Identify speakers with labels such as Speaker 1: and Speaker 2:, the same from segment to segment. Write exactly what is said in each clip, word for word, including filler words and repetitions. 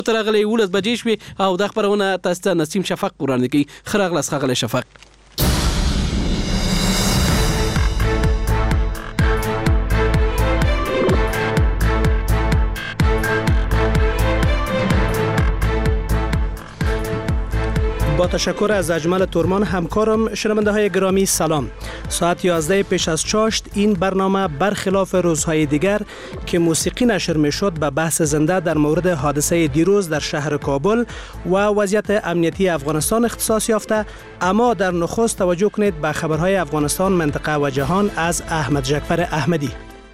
Speaker 1: تر غلې ولس بجې شوې او د خبرونه تاسو ته نسیم شفق وړاندې کوي. خراغله څخه شفق.
Speaker 2: با تشکر از اجمل تورمان همکارم. شنونده های گرامی سلام. ساعت یازده پیش از چاشت این برنامه برخلاف روزهای دیگر که موسیقی نشر می شد به بحث زنده در مورد حادثه دیروز در شهر کابل و وضعیت امنیتی افغانستان اختصاص یافته، اما در نخست توجه کنید به خبرهای افغانستان، منطقه و جهان از احمد جعفر احمدی.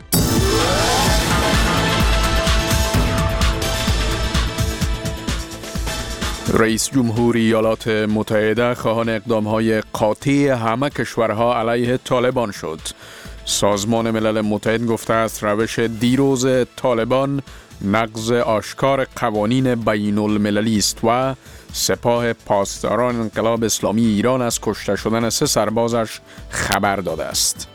Speaker 3: رئیس جمهور ایالات متحده خواهان اقدام‌های قاطع همه کشورها علیه طالبان شد. سازمان ملل متحد گفته است روش دیروز طالبان نقض آشکار قوانین بین المللی است و سپاه پاسداران انقلاب اسلامی ایران از کشته شدن سه سربازش خبر داده است.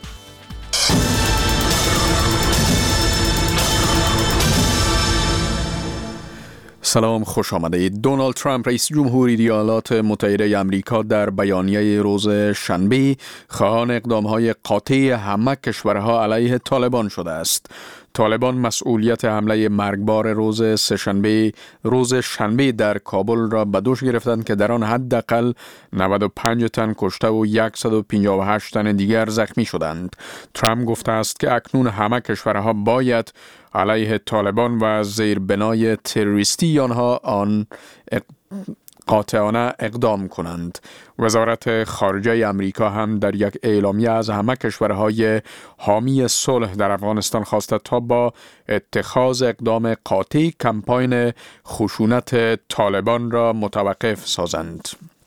Speaker 3: سلام، خوش آمدید. دونالد ترامپ رئیس جمهوری ایالات متحده آمریکا در بیانیه روز شنبه خواهان اقدام‌های قاطع همه کشورها علیه طالبان شده است. طالبان مسئولیت حمله مرگبار روز سه‌شنبه روز شنبه در کابل را به دوش گرفتند که در آن حداقل نود و پنج تن کشته و صد و پنجاه و هشت تن دیگر زخمی شدند. ترامپ گفته است که اکنون همه کشورها باید علیه طالبان و زیربنای تروریستی آنها آن قاطعانه اقدام کنند. وزارت خارجه امریکا هم در یک اعلامیه از همه کشورهای حامی صلح در افغانستان خواسته تا با اتخاذ اقدام قاطع کمپاین خشونت طالبان را متوقف سازند.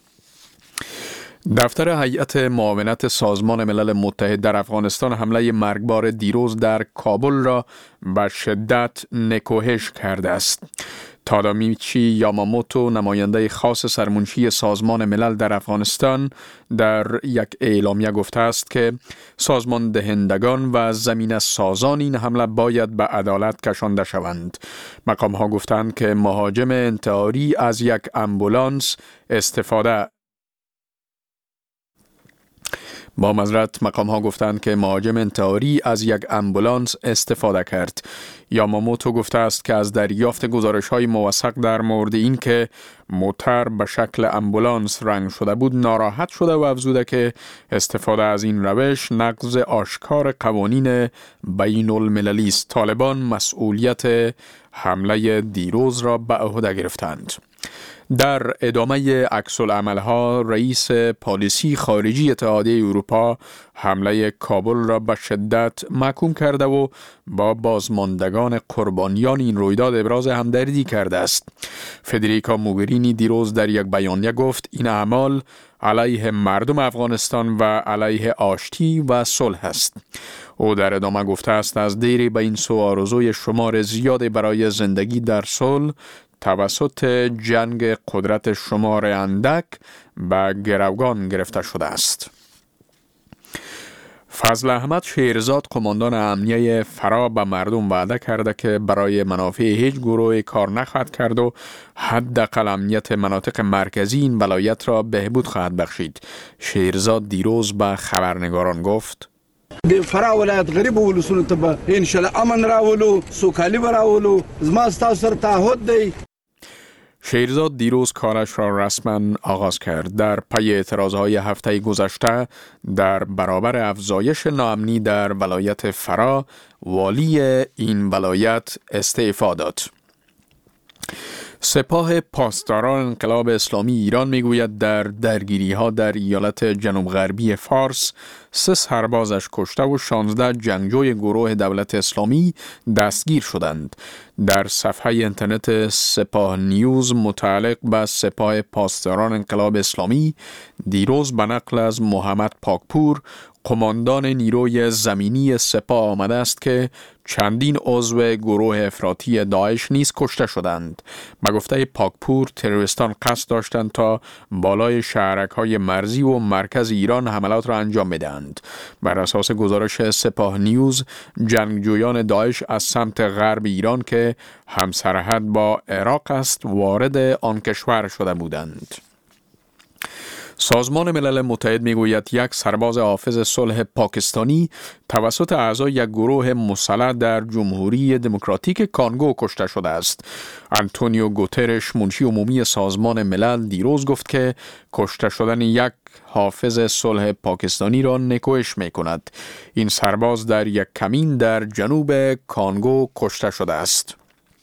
Speaker 3: دفتر هیئت معاونت سازمان ملل متحد در افغانستان حمله مرگبار دیروز در کابل را به شدت نکوهش کرده است. تادامیچی یاماموتو، نماینده خاص سرمنشی سازمان ملل در افغانستان، در یک اعلامیه گفته است که سازمان دهندگان و زمین سازان این حمله باید به عدالت کشانده شوند. مقام ها گفتند که مهاجم انتحاری از یک امبولانس استفاده با معذرت مقام ها گفتند که مهاجم انتحاری از یک امبولانس استفاده کرد. یاماموتو گفته است که از دریافت گزارش های موثق در مورد این که موتر به شکل امبولانس رنگ شده بود ناراحت شده و افزوده که استفاده از این روش نقض آشکار قوانین بین المللی است. طالبان مسئولیت حمله دیروز را به عهده گرفتند. در ادامه عکس‌العمل‌ها رئیس پالیسی خارجی اتحادیه اروپا حمله کابل را به شدت محکوم کرده و با بازماندگان قربانیان این رویداد ابراز همدردی کرده است. فدریکا موگرینی دیروز در یک بیانیه گفت این اعمال علیه مردم افغانستان و علیه آشتی و صلح است. او در ادامه گفته است از دیر به این سو آرزوی شمار زیاد برای زندگی در صلح توسط جنگ قدرت شمار اندک به گروگان گرفته شده است. فضل احمد شیرزاد قماندان امنیه فرا به مردم وعده کرده که برای منافع هیچ گروهی کار نخواهد کرد و حداقل امنیت مناطق مرکزی این ولایت را بهبود خواهد بخشید. شیرزاد دیروز به خبرنگاران گفت:
Speaker 4: د فرا ولایت غریب ولسونو ته به ان شاء الله امن راولو، سوکالی راولو. زما ستاسو سره تعهد دی.
Speaker 3: شیرزاد دیروز کارش را رسما آغاز کرد. در پی اعتراضهای هفته گذشته در برابر افزایش ناامنی در ولایت فرا، والی این ولایت استعفا داد. سپاه پاسداران انقلاب اسلامی ایران میگوید در درگیری ها در ایالت جنوب غربی فارس سه سربازش کشته و شانزده جنگجوی گروه دولت اسلامی دستگیر شدند. در صفحه اینترنت سپاه نیوز متعلق به سپاه پاسداران انقلاب اسلامی دیروز به نقل از محمد پاکپور قماندان نیروی زمینی سپاه آمده است که چندین عضو گروه افراطی داعش نیز کشته شدند. به گفته پاکپور، تروریستان قصد داشتند تا بالای شهرک‌های مرزی و مرکز ایران حملات را انجام بدهند. بر اساس گزارش سپاه نیوز، جنگجویان داعش از سمت غرب ایران که همسرحد با عراق است وارد آن کشور شده بودند. سازمان ملل متحد میگوید یک سرباز حافظ صلح پاکستانی توسط اعضای یک گروه مسلح در جمهوری دموکراتیک کانگو کشته شده است. آنتونیو گوترش، منشی عمومی سازمان ملل، دیروز گفت که کشته شدن یک حافظ صلح پاکستانی را نکوهش می کند. این سرباز در یک کمین در جنوب کانگو کشته شده است.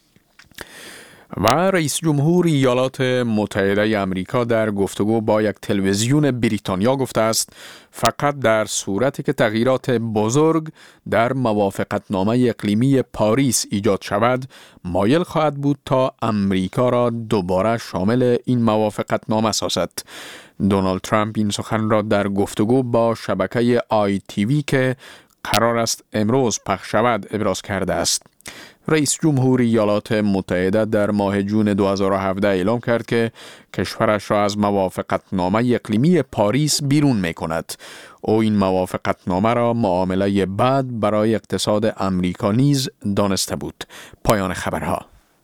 Speaker 3: و رئیس جمهور ایالات متحده امریکا در گفتگو با یک تلویزیون بریتانیا گفته است فقط در صورتی که تغییرات بزرگ در موافقتنامه اقلیمی پاریس ایجاد شود مایل خواهد بود تا امریکا را دوباره شامل این موافقتنامه سازد. دونالد ترامپ این سخن را در گفتگو با شبکه آی تی وی که قرار است امروز پخش شود ابراز کرده است. رئیس جمهور ایالات متحده در ماه جون دو هزار و هفده اعلام کرد که کشورش را از موافقتنامه اقلیمی پاریس بیرون می کند. او این موافقتنامه را معامله بد برای اقتصاد امریکا نیز دانسته بود. پایان خبرها.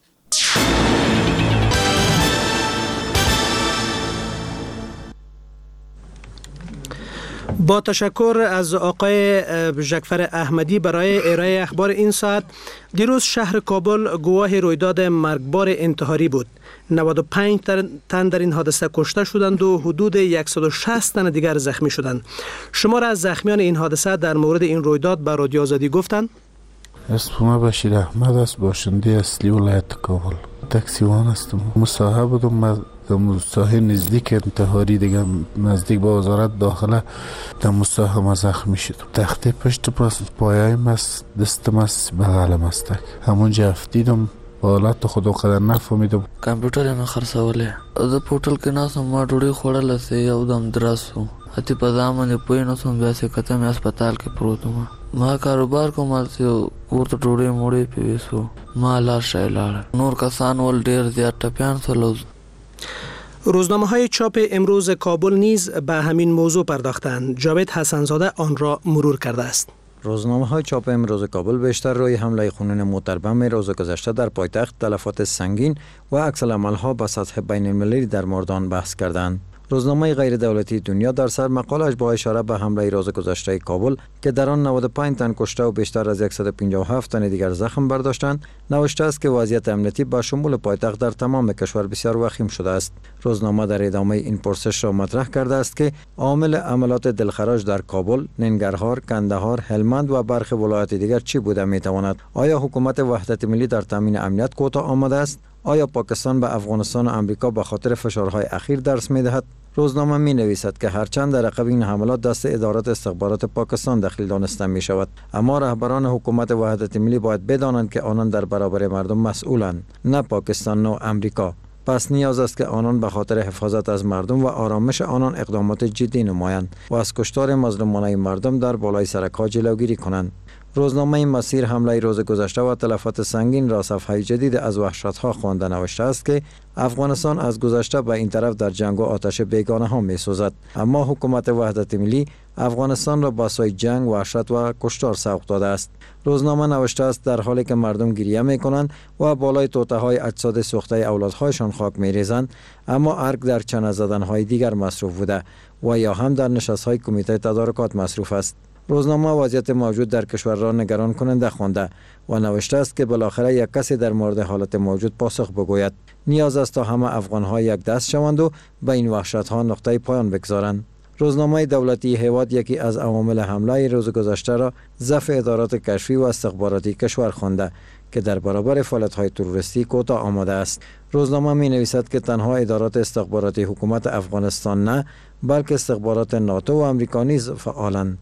Speaker 2: با تشکر از آقای جعفر احمدی برای ارائه اخبار این ساعت. دیروز شهر کابل گواه رویداد مرگبار انتحاری بود. نود و پنج تن در این حادثه کشته شدند و حدود صد و شصت تن دیگر زخمی شدند. شمار از زخمیان این حادثه در مورد این رویداد به رادیو آزادی گفتند.
Speaker 5: اسمم بشیر احمد است، باشنده اصلی ولایت کابل. تاکسیوان هستم. مصاحب بودم در ساحه نزدیک انتحاری دیگه نزدیک با وزارت داخله در مصاحب زخمی شد. تخته پشت پاس پایایم است، دستم است، بغلم است. همونجا افتیدم حالت خودو قدر نفهمیدم.
Speaker 6: کمپیوټر یې خرڅولې د پورټل کې ناسم ما ډوډۍ خوړله سه یو دم دراسو هتی په ځامن پوی نو سم بیا سه کته مې هسپتال کې پروت وم. ما کاروبار کوم چې ورته ډوډۍ موړې پیوسو ما لا شایلار نور کسان ول ډیر زیات ټپیان سولو.
Speaker 2: روزنامه های چاپ امروز کابل نیز به همین موضوع پرداختند. جاوید حسنزاده آن را مرور کرده است.
Speaker 7: روزنامه های چاپ امروز کابل بیشتر روی حمله خونین موتر بم روز گذشته در پایتخت، تلفات سنگین و عکس العمل‌ها به سطح بین المللی در مردان بحث کردند. روزنامه غیر دولتی دنیا در سر مقالش با اشاره به حمله روز گذشته کابل که در آن نود و پنج تن کشته و بیشتر از صد و پنجاه و هفت تن دیگر زخم برداشتند، نوشته است که وضعیت امنیتی با شمول پایتخت در تمام کشور بسیار وخیم شده است. روزنامه در ادامه این پرسش را مطرح کرده است که عامل عملات دلخراش در کابل، ننگرهار، کندهار، هلمند و برخی ولایات دیگر چی بوده میتواند؟ آیا حکومت وحدت ملی در تامین امنیت کوتاه آمده است؟ آیا پاکستان به افغانستان و امریکا به خاطر فشارهای اخیر درس می‌دهد؟ روزنامه می نویسد که هرچند در عقب این حملات دست ادارات استخبارات پاکستان دخیل دانسته می شود، اما رهبران حکومت وحدت ملی باید بدانند که آنان در برابر مردم مسئولند، نه پاکستان و امریکا. پس نیاز است که آنان به خاطر حفاظت از مردم و آرامش آنان اقدامات جدی نمایند و از کشتار مظلومانه مردم در بالای سرک‌ها جلوگیری کنند. روزنامه مسیر حمله روز گذشته و تلفات سنگین را صفحه جدید از وحشت‌ها خوانده نوشته است که افغانستان از گذشته به این طرف در جنگ و آتش بیگانه ها می سوزد، اما حکومت وحدت ملی افغانستان را با سوی جنگ، وحشت و کشتار سوق داده است. روزنامه نوشته است در حالی که مردم گریه می کنند و بالای توته های اجساد سوخته اولادهایشان خاک می ریزند، اما ارگ در چنه زدن های دیگر مصروف بوده و یا هم در نشست های کمیته تدارکات مصروف است. روزنامه وضعیت موجود در کشور را نگران کننده خوانده و نوشته است که بالاخره یک کسی در مورد حالت موجود پاسخ بگوید. نیاز است تا همه افغان‌ها یک دست شوند و به این وحشت‌ها نقطه پایان بگذارند. روزنامه دولتی هیواد یکی از عوامل حمله روز گذشته را ضعف ادارات کشفی و استخباراتی کشور خوانده که در برابر فعالیت‌های تروریستی کوتاه آمده است. روزنامه می‌نویسد که تنها ادارات استخباراتی حکومت افغانستان نه، بلکه استخبارات ناتو و آمریکا نیز فعالند.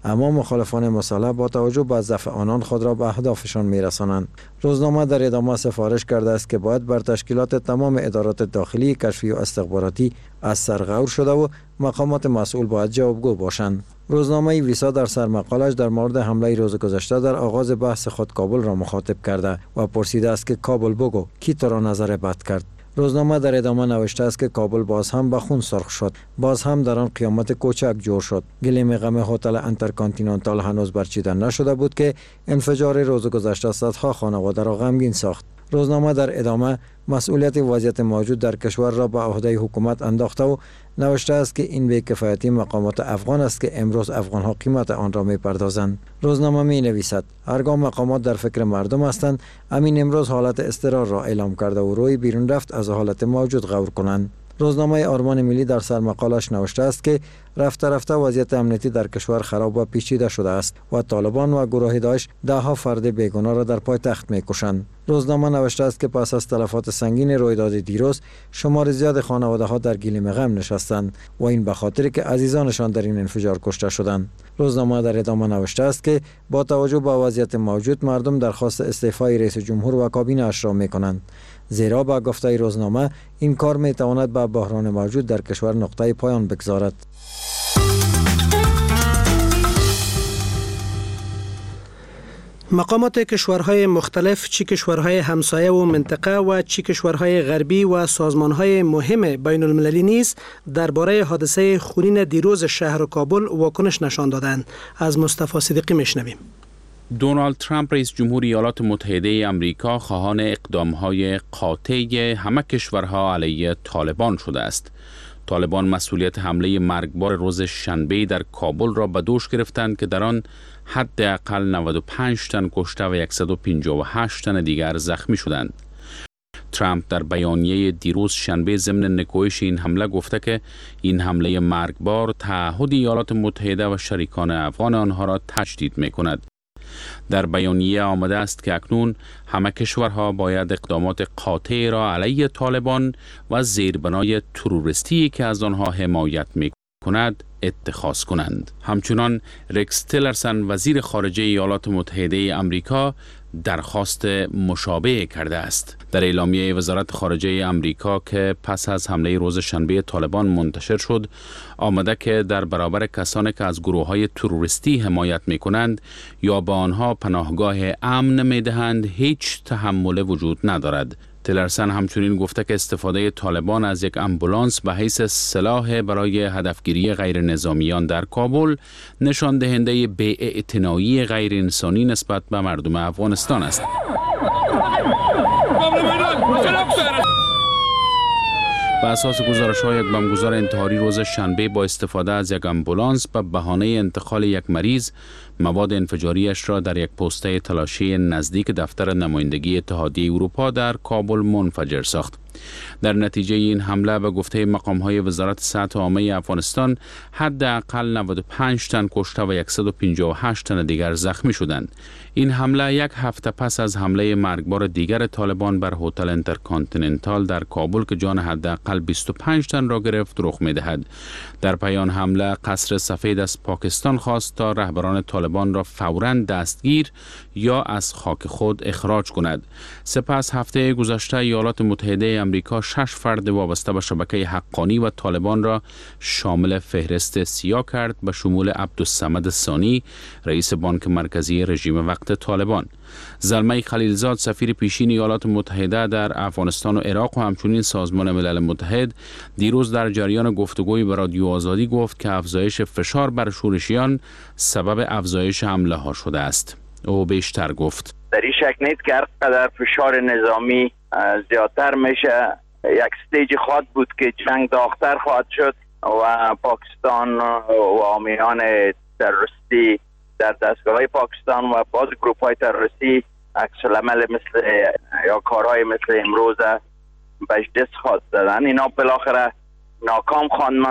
Speaker 7: اما مخالفان مصالحه با توجه به ضعف آنان خود را به اهدافشان میرسانند. روزنامه در ادامه سفارش کرده است که باید بر تشکیلات تمام ادارات داخلی، کشفی و استخباراتی از سر غور شده و مقامات مسئول باید جوابگو باشند. روزنامه ویسا در سرمقالش در مورد حمله روز گذشته در آغاز بحث خود کابل را مخاطب کرده و پرسیده است که کابل بگو کی تو را نظر بد کرد. روزنامه در ادامه نوشته است که کابل باز هم به خون سرخ شد. باز هم در آن قیامت کوچک جور شد. گلیم غم هتل انترکانتیننتال هنوز برچیده نشده بود که انفجار روز گذشته صدها خانواده را غمگین ساخت. روزنامه در ادامه مسئولیت وضعیت موجود در کشور را به عهده حکومت انداخته و نوشته است که این بی‌کفایتی مقامات افغان است که امروز افغان‌ها قیمت آن را می‌پردازند. روزنامه می‌نویسد هرگاه مقامات در فکر مردم هستند، امین امروز حالت اضطرار را اعلام کرده و روی بیرون رفت از حالت موجود غور کنند. روزنامه آرمان ملی در سرمقالش نوشته است که رفته رفته وضعیت امنیتی در کشور خراب و پیچیده شده است و طالبان و گروه داعش ده ها فرد بیگناه را در پایتخت می‌کشند. روزنامه نوشته است که پس از تلفات سنگین رویداد دیروز شمار زیاد خانواده ها در گلیم غم نشستند و این به خاطر که عزیزانشان در این انفجار کشته شدند. روزنامه در ادامه نوشته است که با توجه به وضعیت موجود مردم درخواست استعفای رئیس جمهور و کابینه اش را می‌کنند، زیرا با گفته روزنامه این کار می‌تواند به بحران موجود در کشور نقطه پایان بگذارد.
Speaker 2: مقامات کشورهای مختلف، چی کشورهای همسایه و منطقه و چی کشورهای غربی و سازمانهای مهم بین المللی نیز درباره حادثه خونین دیروز شهر کابل واکنش نشان دادند. از مصطفی صدیقی میشنویم.
Speaker 8: دونالد ترامپ رئیس جمهور ایالات متحده آمریکا خواهان اقدامهای قاطع همه کشورها علیه طالبان شده است. طالبان مسئولیت حمله مرگبار روز شنبه در کابل را به دوش گرفتند که در آن حداقل نود و پنج تن کشته و صد و پنجاه و هشت تن دیگر زخمی شدند. ترامپ در بیانیه دیروز شنبه ضمن نکوهش این حمله گفته که این حمله مرگبار تعهد ایالات متحده و شریکان افغان آنها را تجدید می‌کند. در بیانیه آمده است که اکنون همه کشورها باید اقدامات قاطع را علیه طالبان و زیربنای تروریستی که از آنها حمایت می‌کند اتخاذ کنند. همچنان رکس تیلرسن وزیر خارجه ایالات متحده آمریکا درخواست مشابه کرده است. در اعلامیه وزارت خارجه آمریکا که پس از حمله روز شنبه طالبان منتشر شد، آمده که در برابر کسانی که از گروه‌های تروریستی حمایت می‌کنند یا به آنها پناهگاه امن می‌دهند هیچ تحمل وجود ندارد. تیلرسن همچنین گفته که استفاده طالبان از یک آمبولانس به حیث سلاح برای هدفگیری غیر نظامیان در کابل نشان دهنده بی‌اعتنایی غیر انسانی نسبت به مردم افغانستان است. بر اساس گزارش‌های یک بمبگذار انتحاری روز شنبه با استفاده از یک آمبولانس به بهانه انتقال یک مریض مواد انفجاریش را در یک پوسته تلاشی نزدیک دفتر نمایندگی اتحادیه اروپا در کابل منفجر ساخت. در نتیجه این حمله به گفته مقام‌های وزارت صحت عامه افغانستان حداقل نود و پنج تن کشته و صد و پنجاه و هشت تن دیگر زخمی شدند. این حمله یک هفته پس از حمله مرگبار دیگر طالبان بر هتل انترکانتیننتال در کابل که جان حداقل بیست و پنج تن را گرفت رخ می‌دهد. در پایان حمله قصر سفید از پاکستان خواست تا رهبران طالبان را فوراً دستگیر یا از خاک خود اخراج کند. سپس هفته گذشته ایالات متحده آمریکا شش فرد وابسته به شبکه حقانی و طالبان را شامل فهرست سیاه کرد به شمول عبدالصمد ثانی رئیس بانک مرکزی رژیم وقت طالبان. زلمه خلیلزاد سفیر پیشین ایالات متحده در افغانستان و عراق و همچنین سازمان ملل متحد دیروز در جریان گفتگوی به رادیو آزادی گفت که افزایش فشار بر شورشیان سبب افزایش حمله ها شده است. او بیشتر گفت
Speaker 9: در این شک نیست که هرقدر فشار نظامی زیادتر میشه یک استیج خواهد بود که جنگ داغ‌تر خواهد شد و پاکستان و حامیان تروریستی در دستگاه پاکستان و بعض گروه‌های تروریستی عکس العمل مثل یا کارهای مثل امروز بهش دست خواهد دادن. اینا بالاخره ناکام خواهند.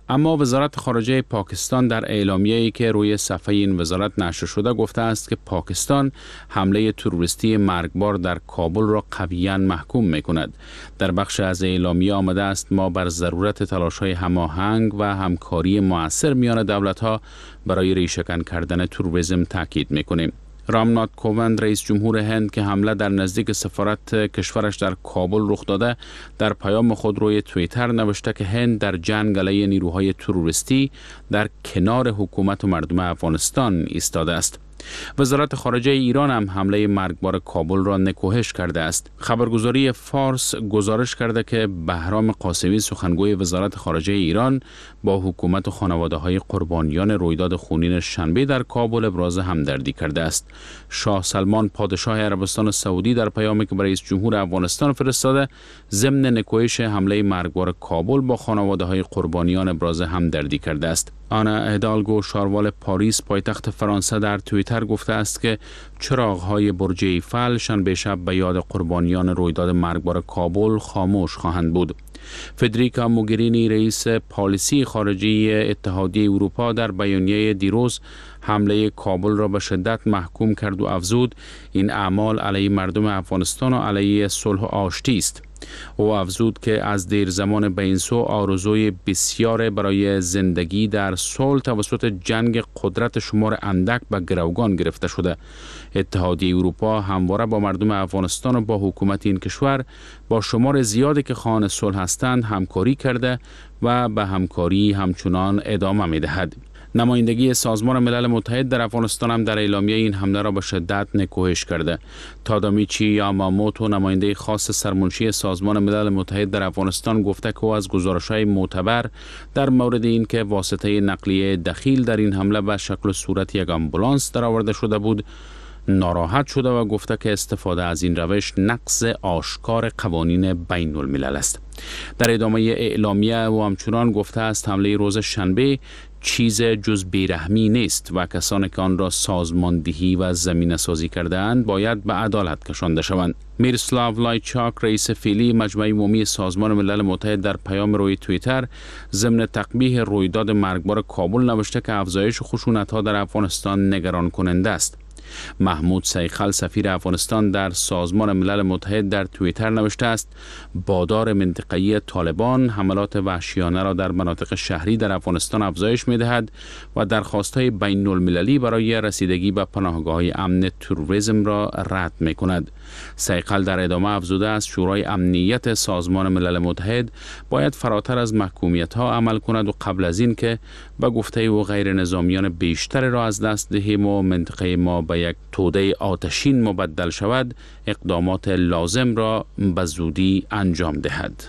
Speaker 8: اما وزارت خارجه پاکستان در اعلامیه‌ای که روی صفحه این وزارت نشر شده گفته است که پاکستان حمله تروریستی مرگبار در کابل را قویاً محکوم می‌کند. در بخش از اعلامیه آمده است ما بر ضرورت تلاش‌های هماهنگ و همکاری مؤثر میان دولت‌ها برای ریشه‌کن کردن تروریسم تاکید می‌کنیم. رامناتھ کووند رئیس جمهور هند که حمله در نزدیک سفارت کشورش در کابل رخ داده در پیام خود روی توییتر نوشته که هند در جنگ علیه نیروهای تروریستی در کنار حکومت و مردم افغانستان ایستاده است. وزارت خارجه ایران هم حمله مرگبار کابل را نکوهش کرده است. خبرگزاری فارس گزارش کرده که بهرام قاسمی سخنگوی وزارت خارجه ایران با حکومت و خانواده‌های قربانیان رویداد خونین شنبه در کابل ابراز همدردی کرده است. شاه سلمان پادشاه عربستان سعودی در پیامی که رئیس جمهور افغانستان فرستاده ضمن نکوهش حمله مرگبار کابل با خانواده‌های قربانیان ابراز همدردی کرده است. آنا هیدالگو شاروال پاریس پایتخت فرانسه در توییتر گفته است که چراغ‌های برج ایفل شنبه شب به یاد قربانیان رویداد مرگبار کابل خاموش خواهند بود. فدریکا موگرینی رئیس پالیسی خارجی اتحادیه اروپا در بیانیه دیروز حمله کابل را به شدت محکوم کرد و افزود این اعمال علیه مردم افغانستان و علیه صلح و آشتی است. او افزود که از دیر زمان به این سو آرزوی بسیار برای زندگی در صلح توسط جنگ قدرت شمار اندک به گروگان گرفته شده. اتحادیه اروپا همواره با مردم افغانستان و با حکومت این کشور با شمار زیادی که خواهان صلح هستند همکاری کرده و به همکاری همچنان ادامه می‌دهد. نمایندگی سازمان ملل متحد در افغانستان هم در اعلامیه این حمله را به شدت نکوهش کرده. تادامیچی یاماموتو نماینده خاص سرمنشی سازمان ملل متحد در افغانستان گفته که او از گزارش‌های معتبر در مورد این که واسطه نقلیه دخیل در این حمله به شکل و صورت یک آمبولانس درآورده شده بود ناراحت شده و گفته که استفاده از این روش نقض آشکار قوانین بین الملل است. در ادامه اعلامیه او همچنان گفته است حمله روز شنبه چیز جز بیرحمی نیست و کسانی که آن را سازماندهی و زمینه سازی کرده اند باید به عدالت کشانده شوند. میرسلاو لایچاک رئیس فعلی مجمع عمومی سازمان ملل متحد در پیام روی توییتر ضمن تقبیح رویداد مرگبار کابل نوشته که افزایش خشونت‌ها در افغانستان نگران کننده است. محمود سیخل سفیر افغانستان در سازمان ملل متحد در توییتر نوشته است بادار منطقه‌ای طالبان حملات وحشیانه را در مناطق شهری در افغانستان افزایش می‌دهد و درخواست‌های بین المللی برای رسیدگی به پناهگاه‌های امن تروریسم را رد می‌کند. سیخل در ادامه افزوده است شورای امنیت سازمان ملل متحد باید فراتر از محکومیت‌ها عمل کند و قبل از این که به گفته او غیر نظامیان بیشتر را از دست دهیم و منطقه ما به یک توده آتشین مبدل شود اقدامات لازم را به زودی انجام دهد.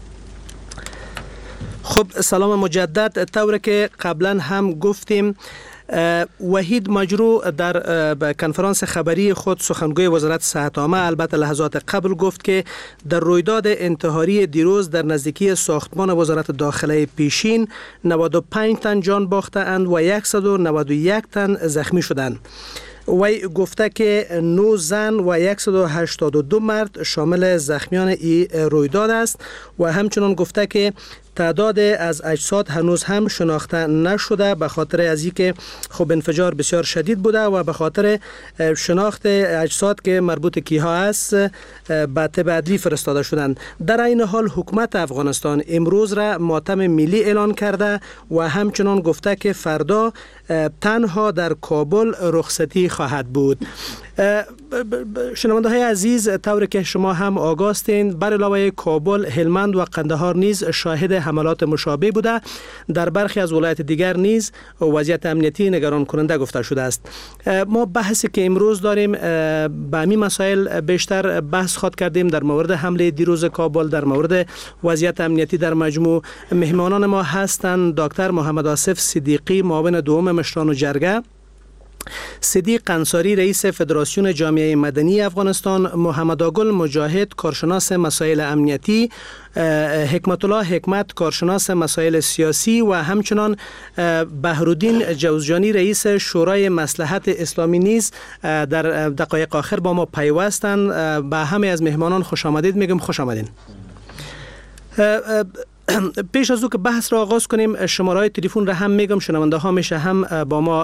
Speaker 2: خب سلام مجدد. طور که قبلا هم گفتیم وحید مجرو در کنفرانس خبری خود سخنگوی وزارت صحت عامه البته لحظات قبل گفت که در رویداد انتحاری دیروز در نزدیکی ساختمان وزارت داخله پیشین نود و پنج تن جان باختند و صد و نود و یک تن زخمی شدند. وی گفته که نه زن و صد و هشتاد و دو مرد شامل زخمیان این رویداد است و همچنان گفته که تعداد از اجساد هنوز هم شناخته نشده به خاطر از اینکه خب انفجار بسیار شدید بوده و به خاطر شناخت اجساد که مربوط کیها است به طب عدلی فرستاده شدند. در این حال حکومت افغانستان امروز را ماتم ملی اعلان کرده و همچنان گفته که فردا تنها در کابل رخصتی خواهد بود. شنونده های عزیز، طوری که شما هم آگاه هستید بر علاوه کابل، هلمند و قندهار نیز شاهد حملات مشابه بوده. در برخی از ولایت دیگر نیز وضعیت امنیتی نگران کننده گفته شده است. ما بحثی که امروز داریم به همین مسائل بیشتر بحث خواهد کردیم در مورد حمله دیروز کابل، در مورد وضعیت امنیتی در مجموع. مهمانان ما هستند دکتر محمد آصف صدیقی معاون دوم مشران و جرگه، صدیق انصاری رئیس فدراسیون جامعه مدنی افغانستان، محمد آگل مجاهد کارشناس مسائل امنیتی، حکمت الله حکمت کارشناس مسائل سیاسی و همچنان بهرالدین جوزجانی رئیس شورای مصلحت اسلامی نیز در دقایق آخر با ما پیوستند. به همه از مهمانان خوش آمدید میگم. خوش آمدین. پیش از او که بحث را آغاز کنیم، شماره‌های تلفن را هم میگم، شنونده ها میشه هم با ما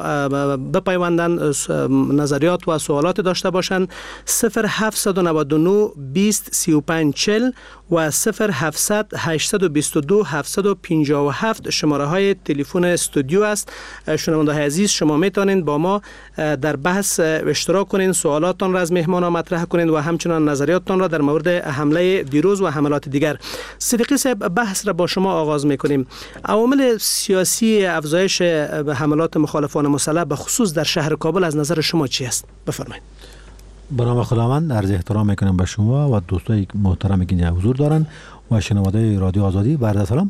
Speaker 2: بپیوندن، نظریات و سوالات داشته باشند. صفر هفت نه نه بیست سی و پنج چهل و صفر هفتصد هشتصد و بیست و دو هفتصد و پنجاه و هفت شماره های تلفن استودیو است. شنونده های عزیز، شما میتونید با ما در بحث اشتراک کنین، سوالاتتان را از مهمان ها مطرح کنین و همچنان نظریاتتان را در مورد حمله دیروز و حملات دیگر. صدیقی صاحب، بحث را با شما آغاز میکنیم. عوامل سیاسی افزایش حملات مخالفان مسلح به خصوص در شهر کابل از نظر شما چی است؟ بفرمایید.
Speaker 10: به نام خداوند عرض احترام میکنم به شما و دوستای محترمی که اینجا حضور دارن و شنونده رادیو آزادی. بعد سلام.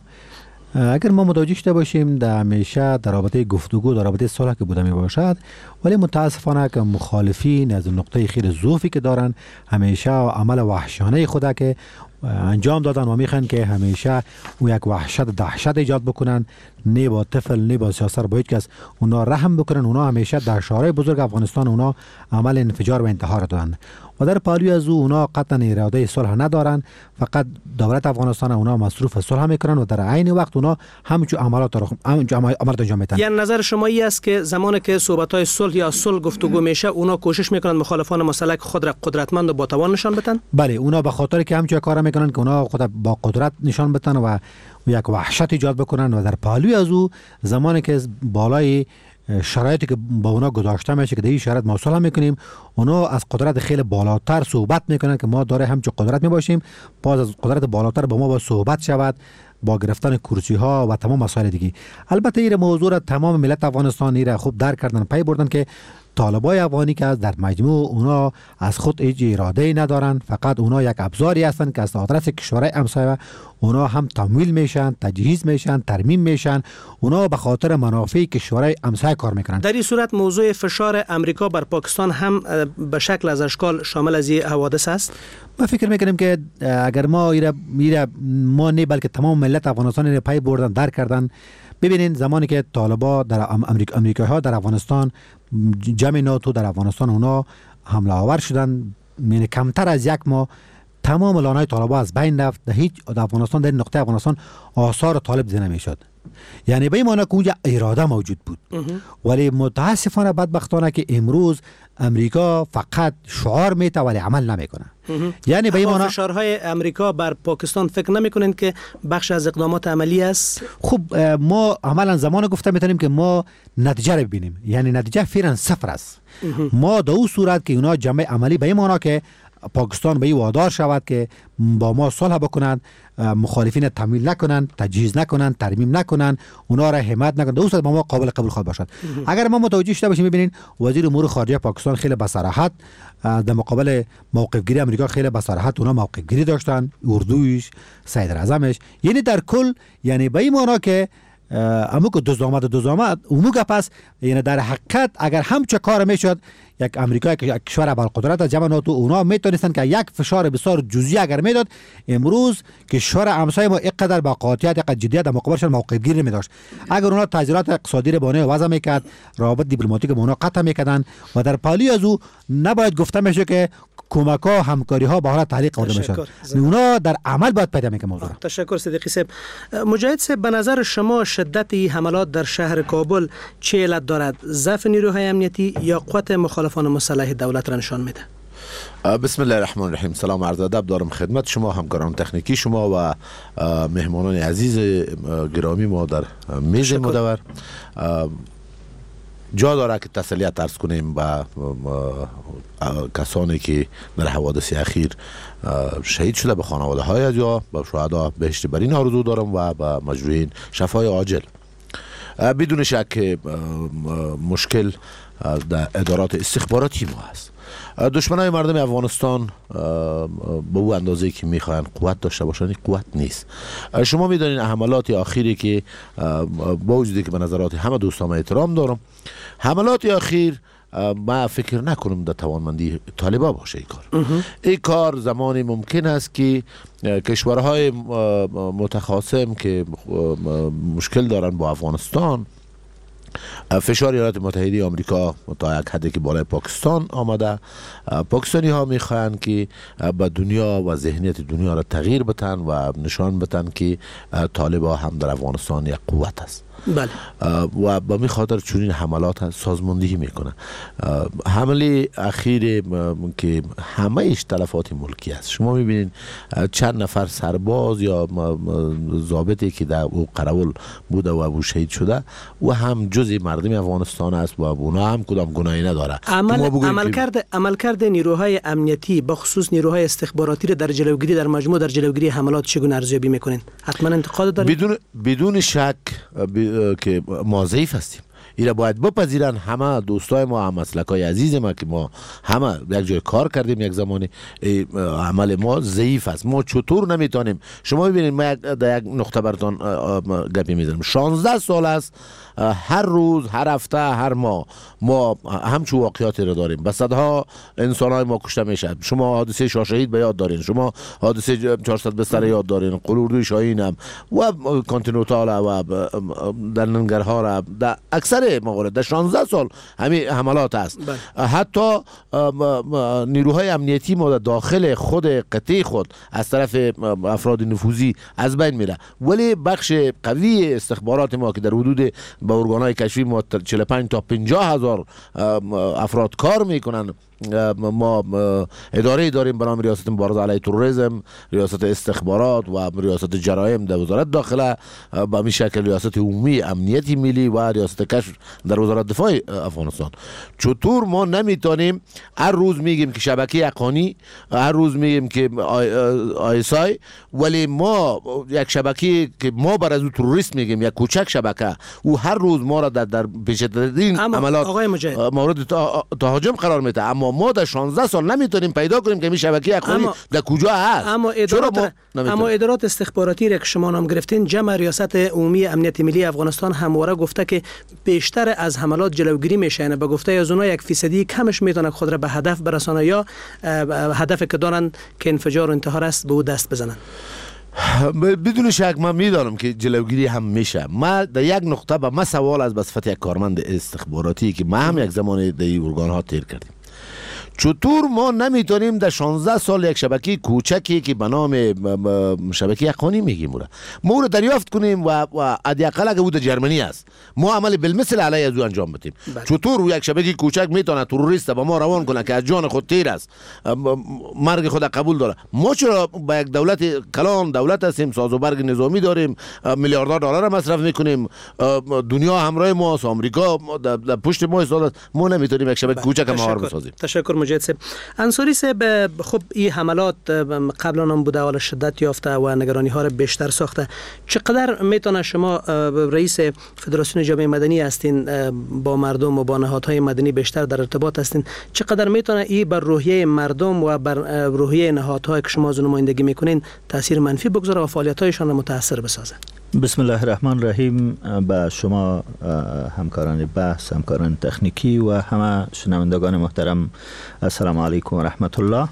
Speaker 10: اگر ما متوجه شده باشیم در همیشه در رابطه گفتگو در رابطه صلح که بوده می باشد، ولی متاسفانه که مخالفین از نقطه خیر ضعفی که دارن همیشه عمل وحشیانه خود که انجام دادن و میخوان که همیشه او یک وحشت دهشت ایجاد بکنن، نه با طفل نه با سیاست با هیچ کس اونا رحم بکنن. اونا همیشه در شهرهای بزرگ افغانستان اونا عمل انفجار و انتحار دادن و در پالوی از او اونا قطعا اراده صلح ندارن، فقط دولت افغانستان اونا مصروف صلح میکنن و در عین وقت اونا همچون عملات را عملات انجام میدن.
Speaker 2: یعنی نظر شما این است که زمانی که صحبت‌های صلح یا صلح گفتگو میشه، اونا کوشش میکنن مخالفان مسلح خود را قدرتمند و با توان نشان بدن؟
Speaker 10: بله، اونا به خاطر که همچون کارا میکنن که اونا خود با قدرت نشان بدن و یک وحشت ایجاد بکنن و در پالوی از او زمانی که بالای شرایطی که با اونا گذاشته میشه که در این شرایط ما صلح میکنیم، اونا از قدرت خیلی بالاتر صحبت میکنن که ما داره همچون قدرت میباشیم، باز از قدرت بالاتر با ما با صحبت شود، با گرفتن کرسی ها و تمام مسائل دیگه. البته این موضوع را تمام ملت افغانستان را خوب درک کردن، پی بردن که طالبای افغانی که در مجموع اونا از خود هیچ اراده ندارن، فقط اونا یک ابزاری هستن که از آدرس کشورهای همسایه اونا هم تمویل میشن، تجهیز میشن، ترمیم میشن، اونا به خاطر منافع کشورهای همسایه کار میکنن.
Speaker 2: در این صورت موضوع فشار امریکا بر پاکستان هم به شکل از اشکال شامل از این حوادث است.
Speaker 10: ما فکر میکنیم که اگر ما ایره ایره ما نه بلکه تمام ملت افغانستان را پی بردن، درک کردن. ببینین زمانی که طالبا در امریکا امریکایی ها در افغانستان، جمع ناتو در افغانستان اونا حمله آور شدن، یعنی کمتر از یک ماه تمام لانهای طالبا از بین رفت. در هیچ افغانستان در نقطه افغانستان آثار طالب دیده نمیشد. یعنی به این معنی که اونجا اراده موجود بود. ولی متاسفانه بدبختانه که امروز امریکا فقط شعار میته ولی عمل نمیکنه. یعنی به این معنی
Speaker 2: فشارهای امریکا بر پاکستان فکر نمیکنین که بخش از اقدامات عملی است؟
Speaker 10: خب ما عملا زمان گفته میتونیم که ما نتیجه رو ببینیم، یعنی نتیجه فعلا صفر است. ما در اون صورت که اونا جمع عملی به این معنی که پاکستان به این وادار شود که با ما صلح بکنند، مخالفین تمویل نکنند، تجهیز نکنند، ترمیم نکنند، اونا را حمایت نکنند، دوست با ما قابل قبول خواهد باشد. اگر ما متوجه شده باشیم، ببینید وزیر امور خارجه پاکستان خیلی با صراحت در مقابل موقف گیری امریکا خیلی با صراحت اونا موقف گیری داشتن، اردویش، صدر اعظمش، یعنی در کل یعنی به این معنی که امو که دوز آمد دوز آمد امو که پس یعنی در حقیقت اگر همچه کار میشد یک امریکا که کشور ابرقدرت از جمع ناتو اونا میتونستن که یک فشار بسیار جزئی اگر میداد، امروز کشور همسایه ما اینقدر با قاطعیت اینقدر جدیت در مقابلش موقف گیری نمیداشت. اگر اونا تغییرات اقتصادی رو بانه وضع میکرد، روابط دیپلماتیک با اونا قطع میکردن و در پالی از او نباید گفته میشه که کمک ها همکاری ها به حال تعلیق قرار میشد. اونا در عمل باید پیدا میکنه موضوع.
Speaker 2: تشکر صدیقی صاحب. مجاهد صاحب، به نظر شما شدت حملات در شهر کابل چه علت دارد؟ ضعف نیروهای امنیتی یا قوت مخالفان مسلح دولت را نشان میده؟
Speaker 11: بسم الله الرحمن الرحیم. سلام عرض ادب دارم خدمت شما، همکاران تکنیکی شما و مهمانان عزیز گرامی ما در میز مدور. جا داره که تسلیت عرض کنیم به کسانی که در حوادث اخیر شهید شده، به خانواده های یا به شهدا بهشت برین آرزو دارم و به مجروحین شفای عاجل. بدون شک مشکل در ادارات استخباراتی ما هست. دشمنای مردم افغانستان به او اندازه که میخواین قوت داشته باشن قوت نیست. شما میدونین حملات اخیری که با وجودی که به نظرات همه دوستان احترام دارم، حملات اخیر ما فکر نکنم در توانمندی طالبا باشه این کار. این کار زمانی ممکن است که کشورهای متخاصم که مشکل دارن با افغانستان فشار ایالات متحده آمریکا تا یک حدی که بالای پاکستان آمده. پاکستانی ها میخواهند که به دنیا و ذهنیت دنیا را تغییر بدن و نشان بدن که طالبان هم در افغانستان یک قوت است.
Speaker 2: بله.
Speaker 11: و به می خاطر چنین حملات سازماندهی میکنه. حمله اخیر که همهش تلفات ملکی است. شما میبینید چند نفر سرباز یا ضابطی که در او قراول بوده و او شهید شده و هم جزء مردم افغانستان است و اونا هم کدام گناهی نداره.
Speaker 2: عمل عملکرد عملکرد نیروهای امنیتی به خصوص نیروهای استخباراتی را در جلوگیری در مجموع در جلوگیری حملات چگونه ارزیابی میکنین؟ حتما انتقاد دارید؟
Speaker 11: بدون بدون شک که ما ضعیف هستیم. اینا باید بپذیرن همه دوستای ما، هم مسلکای عزیز ما که ما همه یک جای کار کردیم یک زمانی، عمل ما ضعیف است. ما چطور نمیتونیم؟ شما ببینید ما در یک نقطه براتون گپی میزنم. شانزده سال است هر روز، هر هفته، هر ماه ما همچون واقعیاتی رو داریم. به صدها انسانای ما کشته میشه. شما حادثه شاه شهید به یاد دارین، شما حادثه چهارصد بستر یاد دارین، قلوردوی شاهین هم و کانتینوتال و در ننگرهار در اکثر موارد در شانزده سال همین حملات است. حتی نیروهای امنیتی ما داخل خود قطعه خود از طرف افراد نفوذی از بین میره، ولی بخش قوی استخبارات ما که در حدود با ارگانهای کشفی ما چهل و پنج تا پنجاه هزار افراد کار میکنن. ما اداره داریم به نام ریاست مبارزه علیه تروریسم، ریاست استخبارات و ریاست جرایم در وزارت داخله، به همین شکل ریاست عمومی امنیتی ملی و ریاست کشف در وزارت دفاع افغانستان. چطور ما نمیتونیم هر روز میگیم که شبکه حقانی، هر روز میگیم که آیسای، ولی ما یک شبکه که ما بر از تروریست میگیم، یک کوچک شبکه، او هر روز ما را در در پیشترین عملات مورد تهاجم قرار میده. اما ما در شانزده سال نمیتونیم پیدا کنیم که این شبکه حقانی در کجا هست.
Speaker 2: اما ادارات اما ادارات استخباراتی را که شما نام گرفتین، جمع ریاست عمومی امنیت ملی افغانستان همواره گفته که بیشتر از حملات جلوگیری میشه. یعنی به گفته از اونها یک فیصدی کمش میتونه خود را به هدف برسانه یا هدفی که دارن که انفجار و انتحار است به او دست بزنن.
Speaker 11: بدون شک من میدانم که جلوگیری هم میشه. ما در یک نقطه به ما سوال از به صفت یک کارمند استخباراتی که ما هم یک زمان در این ارگان ها تیر کردیم، چطور ما نمیتونیم در شانزده سال یک شبکه کوچکی که به نام شبکه حقانی میگیم ما رو دریافت کنیم و و حداقل اگه بود جرمنی است ما عمل بالمثل علیه از او انجام بدیم؟ چطور یک شبکه کوچک میتونه تروریست با ما روان کنه که از جان خود تیر است، مرگ خود قبول داره؟ ما چرا با یک دولت کلان دولت هستیم، ساز و برگ نظامی داریم، میلیاردها دلار مصرف میکنیم، دنیا همراه ما است، آمریکا در پشت ما است، ما نمیتونیم یک شبکه کوچک مهار بسازیم؟
Speaker 2: تشکر مجید صاحب. انصاری صاحب، خب این حملات قبلا هم بوده و شدت یافته و نگرانی ها را بیشتر ساخته. چقدر میتونه شما رئیس فدراسیون جامعه مدنی هستین، با مردم و با نهادهای مدنی بیشتر در ارتباط هستین، چقدر میتونه این بر روحیه مردم و بر روحیه نهادهایی که شما از نمایندگی میکنین تاثیر منفی بگذاره و فعالیت‌هایشان را متاثر بسازه؟
Speaker 12: بسم الله الرحمن الرحیم. به شما همکاران بحث، همکاران تکنیکی و همه شنوندگان محترم السلام علیکم و رحمت الله.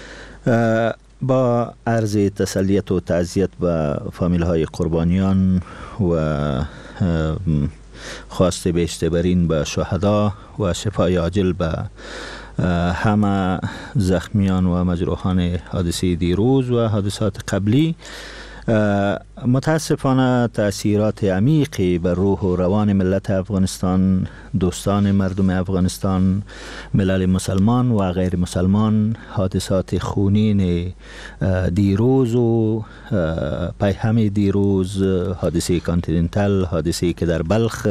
Speaker 12: با عرض تسلیت و تعزیت به فامیل های قربانیان و خواست بیشترین به شهدا و شفای عاجل به همه زخمیان و مجروحان حادثه دیروز و حادثات قبلی، متاسفانه تأثیرات عمیقی بر روح و روان ملت افغانستان، دوستان مردم افغانستان، ملل مسلمان و غیر مسلمان، حادثات خونین دیروز و پیهم دیروز، حادثه کانتیننتال، حادثه که در بلخ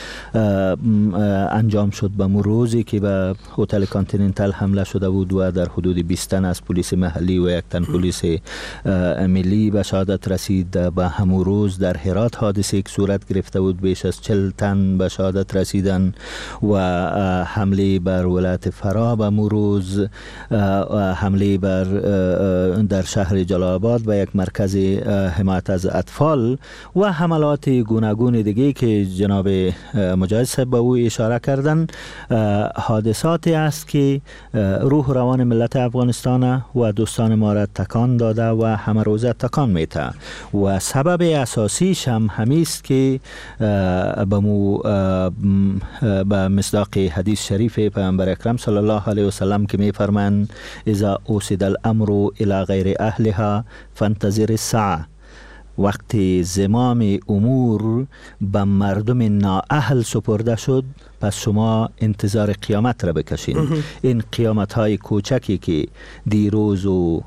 Speaker 12: انجام شد به روزی که به هتل کانتیننتال حمله شده بود و در حدود بیست تن از پلیس محلی و یک تن پلیس ملی به شهادت رسید. به همون روز در هرات حادثه که صورت گرفته بود بیش از چهل تن به شهادت رسیدن و حمله بر ولایت فرا به روز، حمله بر در شهر جلال آباد به یک مرکز حمایت از اطفال و حملات گوناگون دیگه که جناب مجاهد صاحب به او اشاره کردن، حادثاتی است که روح روان ملت افغانستان و دوستان ما را تکان داده و همه روزه تکان میده. و سبب اساسیش هم همیست که به مو به مصداق حدیث شریف پیامبر اکرم صلی الله علیه و سلم که میفرمایند اذا اوسد الامر الى غیر اهلها فانتظر الساعه، وقتی زمام امور به مردم نااهل سپرده شد پس شما انتظار قیامت را بکشین. این قیامت های کوچکی که دیروز و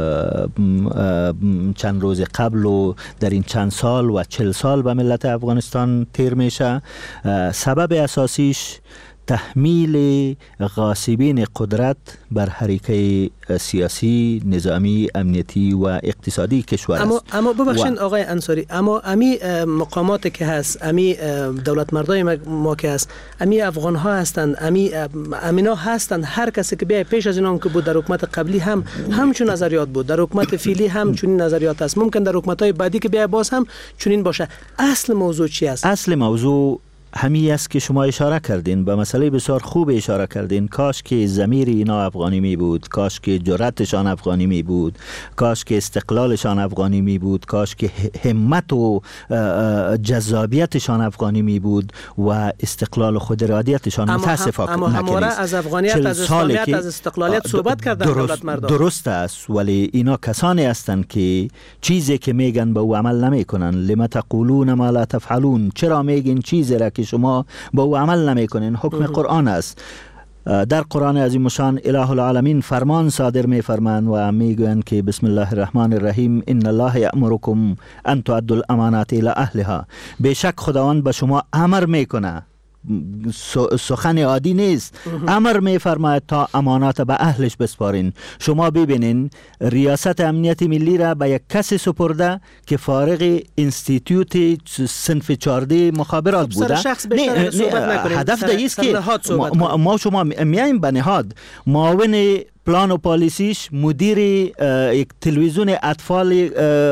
Speaker 12: چند روز قبل و در این چند سال و چل سال به ملت افغانستان تیر میشه، سبب اساسیش تحمیل غاصبین قدرت بر حرکه سیاسی، نظامی، امنیتی و اقتصادی کشور است.
Speaker 2: اما اما ببخشید و... آقای انصاری، اما امی مقامات که هست، امی دولت مردای ما که هست، امی افغان ها هستند، امی امینا هستند، هر کسی که بیای پیش از اینا که بود در حکومت قبلی هم همچون نظریات بود، در حکومت فعلی هم چنین نظریات است، ممکن در حکومت های بعدی که بیای باز هم چنین باشه. اصل موضوع چی است؟
Speaker 12: اصل موضوع همی است که شما اشاره کردین، به مسئله بسیار خوب اشاره کردین. کاش که ضمیر اینا افغانی می بود، کاش که جرأتشان افغانی می بود، کاش که استقلالشان افغانی می بود، کاش که همت و جذابیتشان افغانی می بود و استقلال و خود ارادیتشان. متاسفانه
Speaker 2: اما همواره از افغانیت، از اسلامیت، از استقلالیت صحبت کردن دولت مردم.
Speaker 12: درست است، ولی اینا کسانی هستند که چیزی که میگن به او عمل نمیکنن. لما تقولون ما لا تفعلون، چرا میگین چیزی را که شما با او عمل نمیکنین؟ حکم قرآن است. در قرآن عظیم شان اله العالمین فرمان صادر می فرمان و می گویند که بسم الله الرحمن الرحیم ان الله یأمرکم ان تؤدوا الامانات الی اهلها. بیشک خداوند به شما امر میکنه، سخن عادی نیست، امر میفرماید تا امانات به اهلش بسپارین. شما ببینین ریاست امنیت ملی را به یک کسی سپرده که فارغ انستیتیوت صنف چهارده مخابرات بوده.
Speaker 2: نه نه
Speaker 12: هدف دیست که ما, ما شما میایم به نهاد معاون پلان و پالیسیش مدیر یک تلویزیون اطفال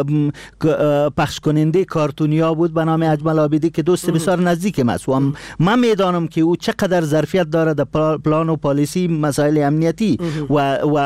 Speaker 12: پخش کننده کارتونیا بود به نام اجمل عابدی که دوست بسیار نزدیکم است و من میدانم که او چقدر ظرفیت داره در پلان و پالیسی مسائل امنیتی و, و,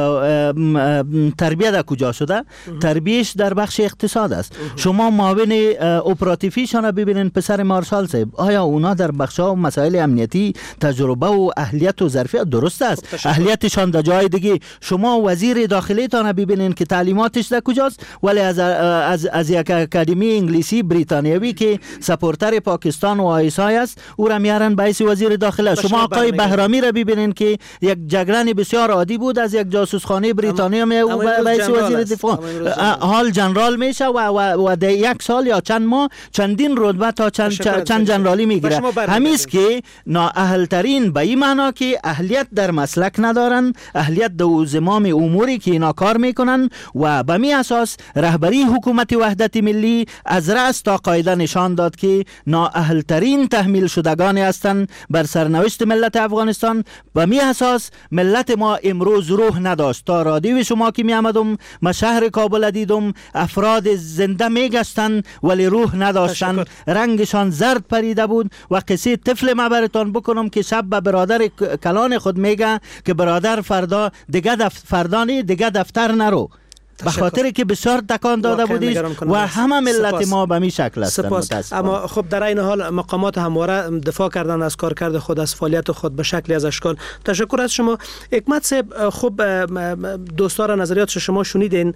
Speaker 12: و تربیت در کجا شده. تربیتش در بخش اقتصاد است. شما معاون اپراتیفیشان را ببینید، پسر مارشال صاحب، آیا اونا در بخش ها مسائل امنیتی تجربه و اهلیت و ظرفیت درست است؟ اهلیتشان در جای دیگه. شما وزیر داخلی تان ببینین که تعلیماتش در کجاست، ولی از از از یک اکادمی انگلیسی بریتانیایی که سپورتر پاکستان و آیسای است او را میارن به حیث وزیر داخلی. شما آقای بهرامی را ببینین که یک جگرن بسیار عادی بود، از یک جاسوسخانه بریتانیا می او به حیث وزیر دفاع حال جنرال میشه و و در یک سال یا چند ماه چندین رتبه تا چند چند جنرالی میگیره. همیست که نااهل ترین به این معنا که اهلیت در مسلک ندارن، اهلیت دو زمام اموری که اینا کار میکنن و به می اساس رهبری حکومت وحدت ملی از رأس تا قاعده نشان داد که نااهل ترین تحمیل شدگان هستند بر سرنوشت ملت افغانستان. به می اساس ملت ما امروز روح نداشت. تا رادیو شما که می آمدم ما شهر کابل دیدم افراد زنده می گشتن ولی روح نداشتن، رنگشان زرد پریده بود و قصه طفل ما براتون بکنم که شب به برادر کلان خود میگه که برادر فردا دیگه دف... فردانی دیگه دفتر نرو، به خاطر که بسیار تکان داده بودیش و همه ملت سپاس. ما به می شکل هستند.
Speaker 2: اما خب در این حال مقامات همواره دفاع کردن از کارکرد خود، از فعالیت خود به شکلی از اشکال. تشکر از شما حکمت صاحب. خب دوستان نظریات شما شنیدین.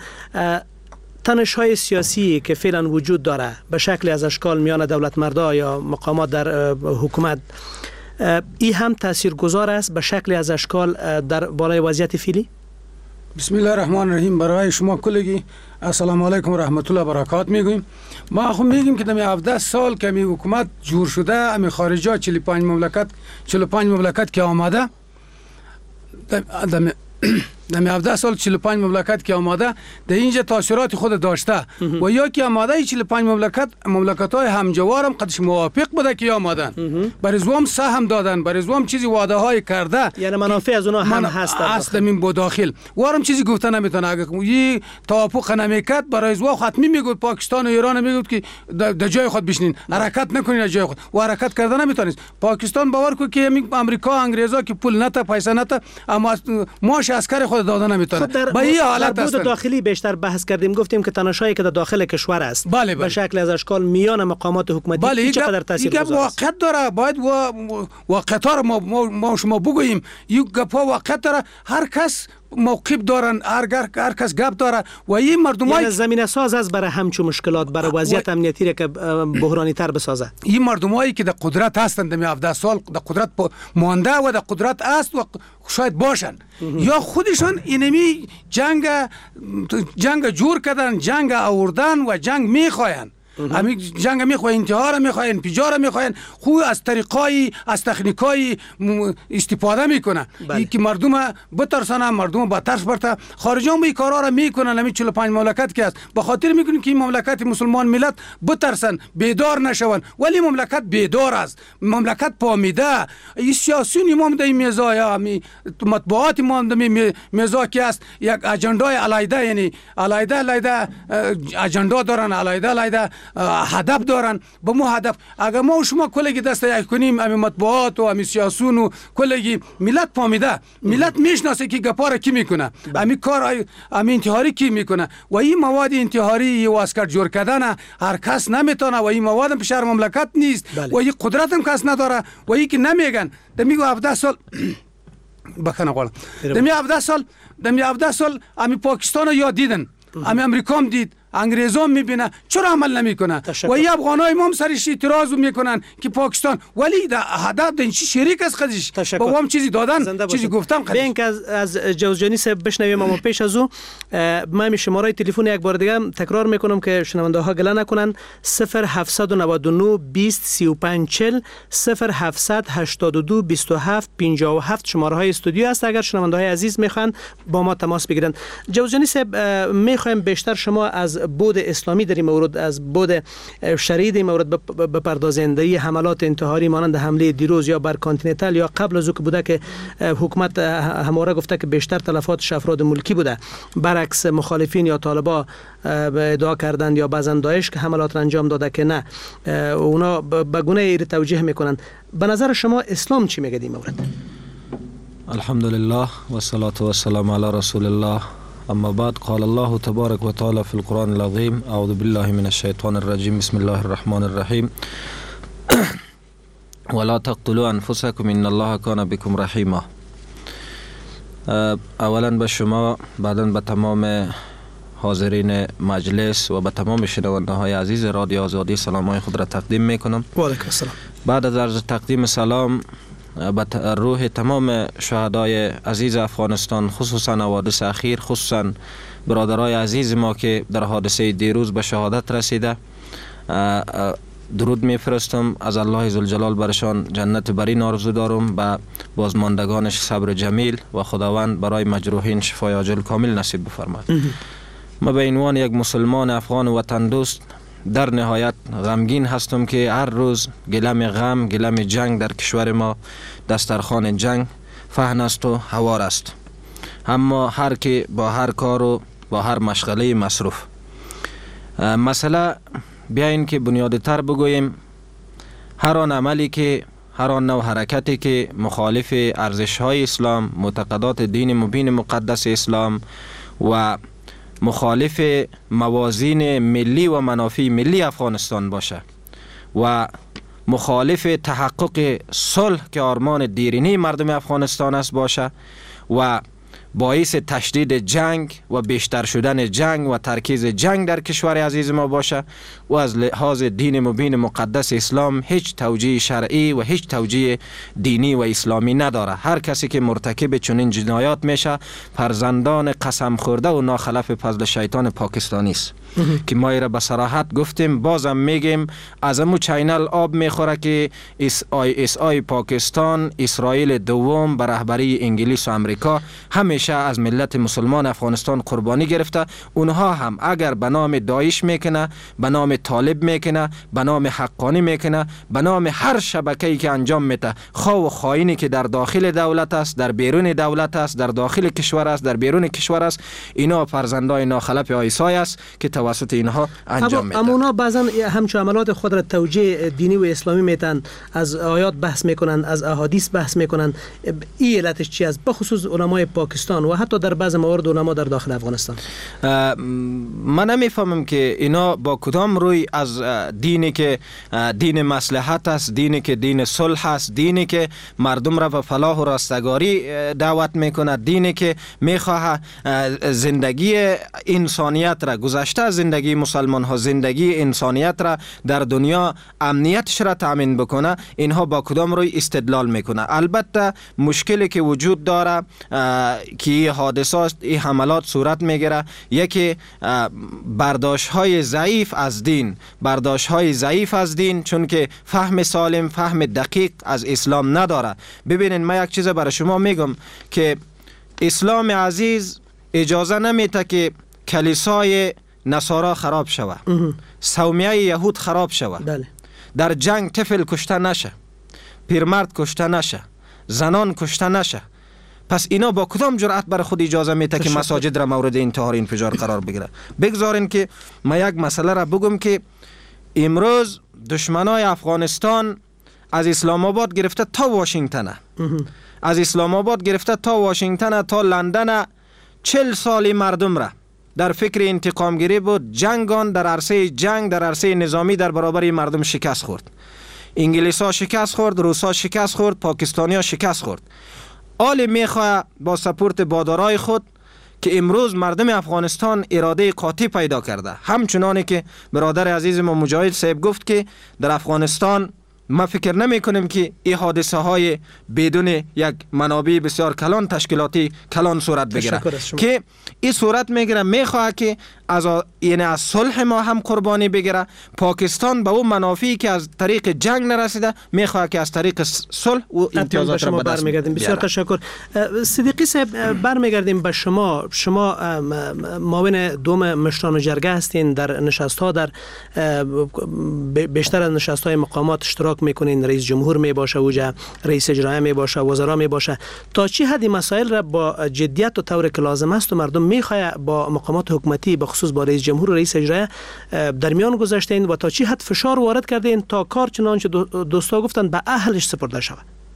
Speaker 2: تنش های سیاسی که فعلا وجود داره به شکلی از اشکال میان دولت مردا یا مقامات در حکومت، ای هم تاثیرگذار است به شکلی از اشکال در بالای وضعیت فعلی؟
Speaker 13: بسم الله الرحمن الرحیم. برای شما کلگی السلام علیکم و رحمت الله و برکات میگویم. ما خو میگیم که در هفده سال که می حکومت جور شده، امی خارجا چهل و پنج مملکت چهل و پنج مملکت که آمده، در هفده سال چهل و پنج مملکت که آماده در اینجا تاثیرات خود داشته و یا که آماده چهل و پنج مملکت مملکت های همجوار هم قدش موافق بوده که آمدن، برزوام سهم دادن، برزوام چیزی وعده های کرده،
Speaker 2: یعنی منافع از اونها هم هست
Speaker 13: هست من با داخل وارم چیزی گفته نمیتونه. اگه یه توافق نمیکرد برای زوا حتمی میگفت پاکستان و ایران میگفت که در جای خود بشینین، حرکت نکنین از جای خود، و حرکت کرده نمیتونید. پاکستان باور کو که امریکا انگریزا که پول نتا پیسه نتا اما ماش عسکر خود داده نمیتونه.
Speaker 2: به
Speaker 13: این حالت
Speaker 2: است. در داخلی بیشتر بحث کردیم، گفتیم که تناشایی که در داخل کشور است
Speaker 13: بله بله.
Speaker 2: به شکل از اشکال میان مقامات حکومتی بله. چقدر تاثیرگذار است؟
Speaker 13: واقعیت داره، باید واقعیت را ما, ما شما بگوییم. یک گپا واقعیت داره، هر کس موقف دارن، هر هر کس گپ داره و این مردمای
Speaker 2: یعنی زمینه ساز است برای همچون مشکلات، برای وضعیت و... امنیتی را که بحرانی تر بسازه. این
Speaker 13: مردمایی که در قدرت هستند، در هفده سال در قدرت مانده و در قدرت است و شاید باشن یا خودشان اینمی جنگ جنگ جور کردن، جنگ آوردن و جنگ میخواین. همین جنگ میخواین، انتحار میخواین، انفجار میخواین، خو از طریقای از تکنیکای استفاده میکنن بله. که مردم بترسانه، مردم با ترس برته. خارجیان به این کارا را میکنن. همین چهل و پنج مملکت که است به خاطر میکنن که این مملکت مسلمان ملت بترسن، بیدار نشون، ولی مملکت بیدار است، مملکت پامیده. این سیاسیون ما در میزا یا می مطبوعات ما در میزا که است یک اجندای علیده، یعنی علیده علیده اجندا دارن، علیده علیده هدف دارن. به مو هدف اگر ما و شما کلگی دست یک کنیم، امی مطبوعات و امی سیاسون و کلگی ملت پامیده، ملت میشناسه که گپاره کی میکنه، امی کار امی انتحاری کی میکنه و این مواد انتحاری و اسکر جور کردن هر کس نمیتونه و این مواد پیش هر مملکت نیست بله. و این قدرت هم کس نداره و این که نمیگن دمیگو هفده سال بکنه قول دمی هفده سال دمی هفده سال امی پاکستان رو یاد دیدن، امی امریکا هم دید، انگریزان میبینه، چرا عمل نمیکنه و این افغانای ما هم سرش اعتراض میکنن که پاکستان، ولی در هدف این چی شریک است خودش با هم چیزی دادن، چیزی گفتم خودش.
Speaker 2: ببین که از از جوزجانی صاحب بشنویم، اما پیش از او من شماره تلفن یک بار دیگه تکرار میکنم که شنونده ها گله نکنن: صفر هفتصد و نود و نه بیست سی و پنج چهل صفر هفتصد و هشتاد و دو بیست و هفت پنجاه و هفت شماره های استودیو است. اگر شنونده های عزیز میخوان با ما تماس بگیرن. جوزجانی صاحب میخوایم بیشتر شما از بود اسلامی در این مورد، از بود شرعی در این مورد بپردازند. در حملات انتحاری مانند حمله دیروز یا بر کانتیننتال یا قبل از او که بوده که حکومت همواره گفته که بیشتر تلفاتش افراد ملکی بوده، برعکس مخالفین یا طالبا ادعا کردند یا بعضن داعش که حملات را انجام داده که نه، اونا به گونه ای توجیه میکنن. به نظر شما اسلام چی میگه در این مورد؟
Speaker 14: الحمدلله و الصلاة و السلام علی رسول الله. اما بعد، قال الله تبارك وتعالى في القرآن العظيم: اعوذ بالله من الشيطان الرجيم، بسم الله الرحمن الرحيم. ولا تقتلوا انفسكم ان الله كان بكم رحيما. اولا به شما، بعدا به تمام حاضرین مجلس و به تمام شنونده های عزیز رادیو آزادی سلام های خود را تقدیم میکنم.
Speaker 2: و علیکم السلام.
Speaker 14: بعد از عرض تقدیم سلام به روح تمام شهدای عزیز افغانستان، خصوصا حوادث اخیر، خصوصا برادرای عزیز ما که در حادثه دیروز به شهادت رسیده، درود میفرستم. از الله ذوالجلال برشان جنت برین آرزو دارم، به بازماندگانش صبر جمیل و خداوند برای مجروحین شفای عاجل کامل نصیب بفرماید. ما به عنوان یک مسلمان افغان وطن دوست در نهایت غمگین هستم که هر روز گلم غم، گلم جنگ در کشور ما دسترخوان جنگ فهن است و هوار است، اما هر که با هر کار و با هر مشغله مصروف. مسئله بیاین که بنیادی تر بگوییم، هر آن عملی که، هر آن نوع حرکتی که مخالف ارزش های اسلام، معتقدات دین مبین مقدس اسلام و مخالف موازین ملی و منافع ملی افغانستان باشه و مخالف تحقق صلح که آرمان دیرینه مردم افغانستان است باشه و باعث تشدید جنگ و بیشتر شدن جنگ و ترکیز جنگ در کشور عزیز ما باشه و از لحاظ دین مبین مقدس اسلام هیچ توجیه شرعی و هیچ توجیه دینی و اسلامی نداره. هر کسی که مرتکب چنین جنایات میشه فرزندان قسم خورده و ناخلف فضل شیطان پاکستانی است که ما ایره به صراحت گفتیم، بازم میگیم. از امو چینل آب میخوره که اس آی اس آی پاکستان، اسرائیل دوم به رهبری انگلیس و امریکا همیشه از ملت مسلمان افغانستان قربانی گرفته. اونها هم اگر به نام داعش میکنه، به نام طالب میکنه، به نام حقانی میکنه، به نام هر شبکه‌ای که انجام میده، خواه و خائنی که در داخل دولت است، در بیرون دولت است، در داخل کشور است، در بیرون کشور است، اینا فرزندای ناخلف عیسی است که توسط اینها انجام میده.
Speaker 2: اما اونا بعضا همچون عملات خود را توجیه دینی و اسلامی میتن، از آیات بحث میکنن، از احادیث بحث میکنن. این علتش چی است؟ بخصوص علمای پاکستان افغانستان و حتی در بعض موارد علما در داخل افغانستان؟
Speaker 14: من نمیفهمم که اینا با کدام روی از دینی که دین مصلحت است، دینی که دین صلح است، دینی که مردم را به فلاح و راستگاری دعوت میکنه، دینی که میخواه زندگی انسانیت را، گذشته از زندگی مسلمان ها، زندگی انسانیت را در دنیا امنیتش را تامین بکنه، اینها با کدام روی استدلال میکنه. البته مشکلی که وجود داره که این حادثات، این حملات صورت میگیره، یکی برداشت های ضعیف از دین، برداشت های ضعیف از دین، چون که فهم سالم، فهم دقیق از اسلام نداره. ببینین من یک چیز برای شما میگم که اسلام عزیز اجازه نمیده که کلیسای نصارا خراب شوه، صومعه یهود خراب شوه،
Speaker 2: بله.
Speaker 14: در جنگ طفل کشته نشه، پیرمرد کشته نشه، زنان کشته نشه. پس اینا با کدام جرأت برای خود اجازه میده که مساجد را مورد انتحار انفجار قرار بگیره؟ بگذارین که من یک مسئله را بگم که امروز دشمنای افغانستان از اسلام آباد گرفته تا واشنگتن، از اسلام آباد گرفته تا واشنگتن تا لندن، چل سالی مردم را در فکر انتقام گیری بود. جنگان در عرصه جنگ، در عرصه نظامی در برابر مردم شکست خورد. انگلیس ها شکست خورد، روس ها شکست خورد، پاکستانی ها شکست خورد. آل میخواه با سپورت بادارای خود که امروز مردم افغانستان اراده قاطع پیدا کرده. همچنانی که برادر عزیز ما مجاهد صاحب گفت که در افغانستان ما فکر نمی کنیم که این حادثه های بدون یک منابع بسیار کلان، تشکیلاتی کلان صورت بگیره، که این صورت میگیره میخواه که از یعنی از صلح ما هم قربانی بگیره. پاکستان به اون منافعی که از طریق جنگ نرسیده میخواه که از طریق صلح و امتیازات را به دست بیاره.
Speaker 2: بسیار تشکر. صدیقی صاحب، برمیگردیم به شما. شما معاون دوم مشران جرگه هستین، در نشست ها در بیشتر از نشست های مقامات اشتراک میکنین. رئیس جمهور می باشه اوجا، رئیس اجرایی می باشه، وزرا می باشه. تا چه حدی مسائل را با جدیت و طور که لازم است و مردم میخواه با مقامات حکومتی به خصوص با رئیس جمهور و رئیس اجرایی در میان گذاشتین و تا چه حد فشار وارد کردین تا کار چنانچه دوستا گفتن به اهلش سپرده شود؟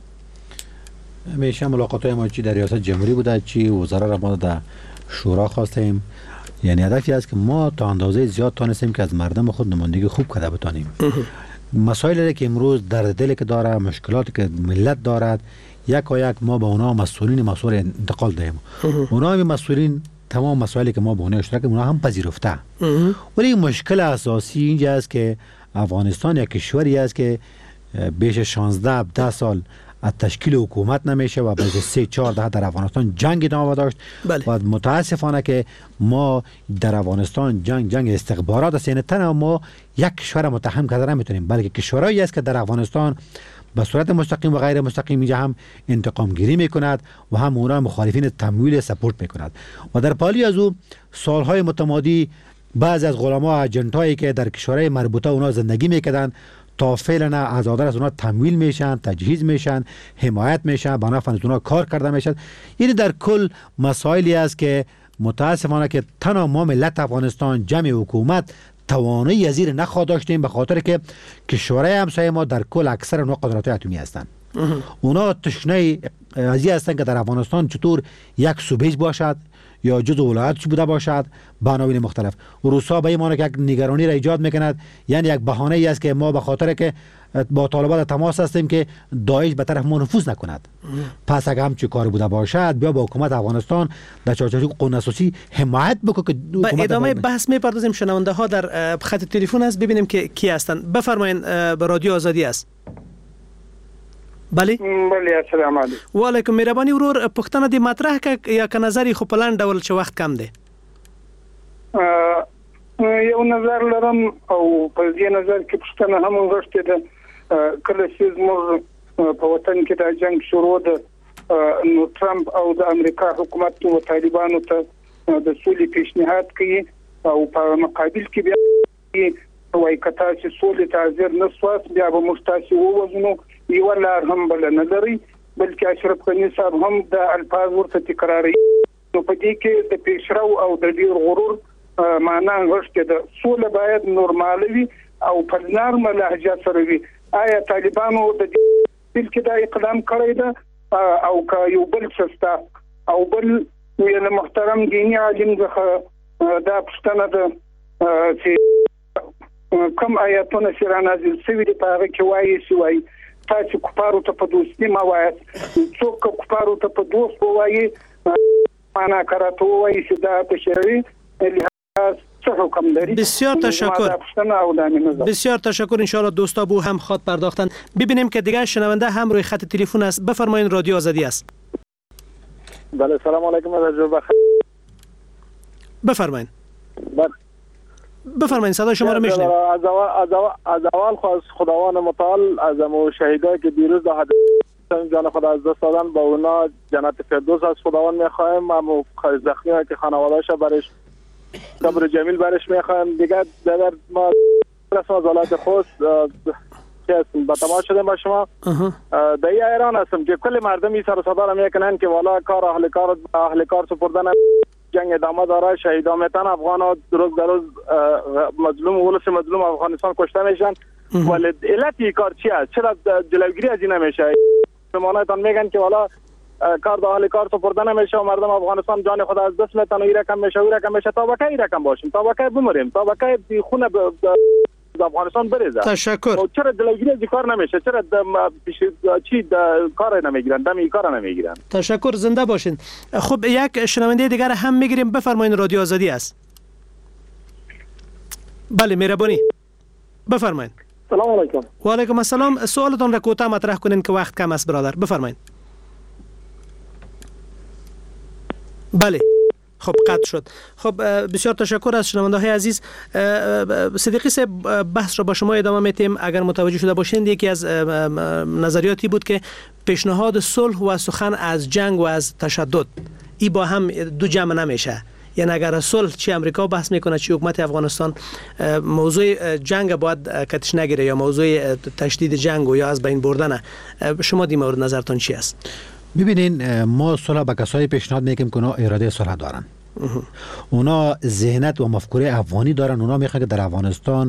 Speaker 10: همیشه ملاقات های ما چی در ریاست جمهوری بوده، چی وزرا را ما در شورا خواستیم. یعنی هدفی است که ما تا اندازه زیاد تانستیم که از مردم خود نمایندگی خوب کرده بتانیم. مسائلی که امروز در دل که داره، مشکلاتی که ملت دارد، یک و یک ما به اونا مسئولین مسئول انتقال دهیم. اونا هم مسئولین تمام مسائلی که ما به اونها اشتراک اونا هم پذیرفته. ولی مشکل اساسی اینجا است که افغانستان یک کشوری است که بیش شانزده هفده سال از تشکیل حکومت نمیشه و بعد سه چهار دهه در افغانستان جنگ ادامه داشت. بله. و متاسفانه که ما در افغانستان جنگ جنگ استخبارات است. یعنی تنها ما یک کشور متهم کرده نمیتونیم، بلکه کشورهایی است که در افغانستان به صورت مستقیم و غیر مستقیم اینجا هم انتقام گیری میکند و هم اونا مخالفین تمویل سپورت میکند. و در پالی از او سالهای متمادی بعضی از غلاما اجنتایی که در کشورهای مربوطه اونا زندگی میکردند تا فعلا از آدر از اونا تمویل میشن، تجهیز میشن، حمایت میشن، بنا از اونا کار کرده میشن. یعنی در کل مسائلی است که متاسفانه که تنها ما ملت افغانستان، جمع حکومت توانایی از این نخواهد داشتیم، به خاطر که کشورهای همسایه ما در کل اکثر اونا قدرت اتمی هستند. اونا تشنه از این هستند که در افغانستان چطور یک صوبه باشد یا جزء ولایت بوده باشد به عناوین مختلف. روسا به این معنی که یک نگرانی را ایجاد میکند، یعنی یک بهانه ای است که ما به خاطر که با طالبان تماس هستیم که داعش به طرف ما نفوذ نکند. پس اگه همچی کار بوده باشد بیا با حکومت افغانستان در چارچوب قانون اساسی حمایت بکنه که
Speaker 2: با ادامه بحث میپردازیم. شنونده ها در خط تلفن است، ببینیم که کی هستند. بفرمایید، به رادیو آزادی است. بله
Speaker 15: بله، السلام علیکم.
Speaker 2: و علیکم. مهرباني ورور پښتنه دی مطرح ک یا ک نظر خو پلان ډول چې وخت کم دی.
Speaker 15: یو نظر لرم او په دې نظر کې پښتنه هم ورشته ده. کله چې زموږ په وطن کې د جنگ شروع ده، نو ټرمپ او د امریکا حکومت او طالبانو ته د سولې پیشنهاد کوي او په مقابل کې بیا وایي کته چې سولې ته حاضر نه سواس بیا به مستاسي ووزنو یو لار هم بل نه لري، بلکې اشرف غنی صاحب هم د الفاظ ورته تکراري. نو په دې کې د پیشرو او د ډیر غرور معنا ورشته ده. سوله باید نورمال وي او په نرمه لهجه سره وي. آیا طالبانو د دې کې دا اقدام کړی ده او که یو بل سستا او بل ویل محترم دینی عالم څخه دا پوښتنه ده چې کوم آیاتونه چې را نازل شوي دي په هغه کې وایي چې وایي تاسو کفارو ته په دوستي ما وایاست، څوک کفارو ته په دوست وایي معنا کراته وایي چې دا په شرعي لحاظ څه حکم داری.
Speaker 2: بسیار تشکر، بسیار تشکر. انشاءالله دوستا بو هم خواد پرداختن. ببینیم که دیگه شنونده هم روی خط تلفن است. بفرمایید، رادیو آزادی است.
Speaker 16: بله سلام علیکم. از
Speaker 2: بفرمایید.
Speaker 16: بله
Speaker 2: بفرمایید، صدای شما رو میشنویم.
Speaker 16: از اول از اول از اول خواست خداوند متعال از امو شهیدایی که دیروز در حادثه جان خود از دست دادن با اونا جنت فردوس از خداوند میخوایم. امو زخمیایی که خانواده‌اش برش صبر جمیل برش میخوایم. دیگه در ما رسم از ولایت خوست که با تماس شدیم با شما در ایران هستم که کل مردمی سر و صدا میکنن که والا کار اهل کار اهل کار سپردن جنگ ادامه داره، شهیدا میتن، افغانا روز در روز مظلوم ولس مظلوم افغانستان کشته میشن. ولی علت کار چی است؟ چرا جلوگیری از این نمیشه؟ مانایتان میگن که والا کار به اهل کار سپرده نمیشه و مردم افغانستان جان خود از دست میتن و این رقم میشه و رقم میشه. تا بکی این رقم باشیم، تا بکی بمریم، تا بکی خونه افغانستان بریزه.
Speaker 2: تشکر.
Speaker 16: چرا جلوگیری از کار نمیشه؟ چرا چی کار نمیگیرن؟ دمی کار نمیگیرن؟
Speaker 2: تشکر، زنده باشین. خب یک شنونده دیگر هم میگیریم. بفرمایید، رادیو آزادی است. بله مهربانی بفرمایید.
Speaker 16: سلام علیکم.
Speaker 2: و علیکم السلام. سوالتون را کوتاه مطرح کنین که وقت کم است برادر. بفرمایید. بله خب قطع شد. خب بسیار تشکر از شنونده های عزیز. صدیقی صاحب بحث را با شما ادامه میتیم. اگر متوجه شده باشین یکی از نظریاتی بود که پیشنهاد صلح و سخن از جنگ و از تشدد ای با هم دو جمع نمیشه. یعنی اگر صلح چی امریکا بحث میکنه چی حکومت افغانستان، موضوع جنگ باید کتش نگیره یا موضوع تشدید جنگ و یا از بین بردن. شما دی مورد نظرتون چی است؟
Speaker 10: ببینین ما صلح به کسایی پیشنهاد میکنیم که اونا اراده صلح دارن. اونا ذهنیت و مفکوره افغانی دارن. اونا میخوان که در افغانستان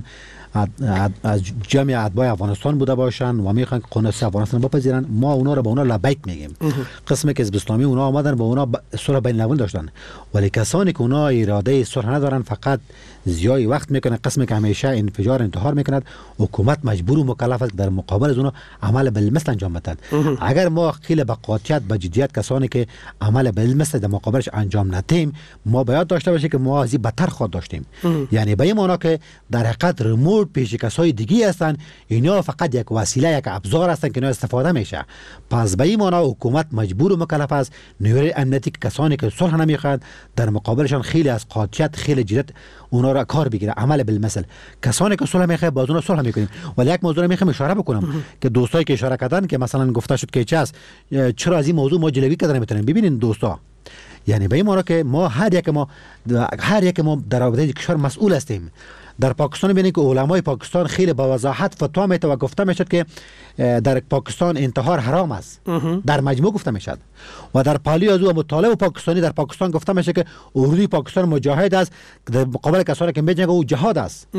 Speaker 10: از جمع اتباع افغانستان بوده باشن و میخوان که قانون افغانستان بپذیرن. ما اونا رو به اونا لبیک میگیم. قسمی که حزب اسلامی اونا آمدن با اونا صلح بین المللی داشتن، ولی کسانی که اونا اراده صلح ندارن فقط زیای وقت میکنن. قسمی که همیشه انفجار انتحار میکند، حکومت مجبور و مکلف است در مقابل از اونا عمل بالمثل انجام بدهد. اگر ما خیلی با قاطعیت با جدیت کسانی که عمل بالمثل در مقابلش انجام ندهیم، ما باید داشته باشیم که ما از این بدتر خود داشتیم. یعنی به این معنا که در حقیقت ریموت پیش کسای دیگه هستن، اینا فقط یک وسیله یک ابزار هستن که اینا استفاده میشه. پس به این معنا حکومت مجبور و مکلف است نیروی امنیتی کسانی که صلح نمیخواد در مقابلشان خیلی از قاطعیت خیلی جدیت اونا را کار بگیره، عمل بالمثل. کسانی که صلح میخواد با اونا صلح میکنیم. ولی یک موضوع میخوام اشاره بکنم که دوستایی که اشاره کردن که مثلا گفته شد که چه است، چرا از این موضوع ما جلوگیری کردن میتونیم. ببینید دوستا، یعنی به این معنی که ما هر یک ما هر یک ما در رابطه کشور مسئول هستیم. در پاکستان ببینید که علمای پاکستان خیلی با وضاحت فتوا میده و گفته میشد که در پاکستان انتحار حرام است. در مجموع گفته میشد. و در پالی از او مطالب پاکستانی در پاکستان گفته میشه که اردوی پاکستان مجاهد است در مقابل کسانی که میجنگه او جهاد است.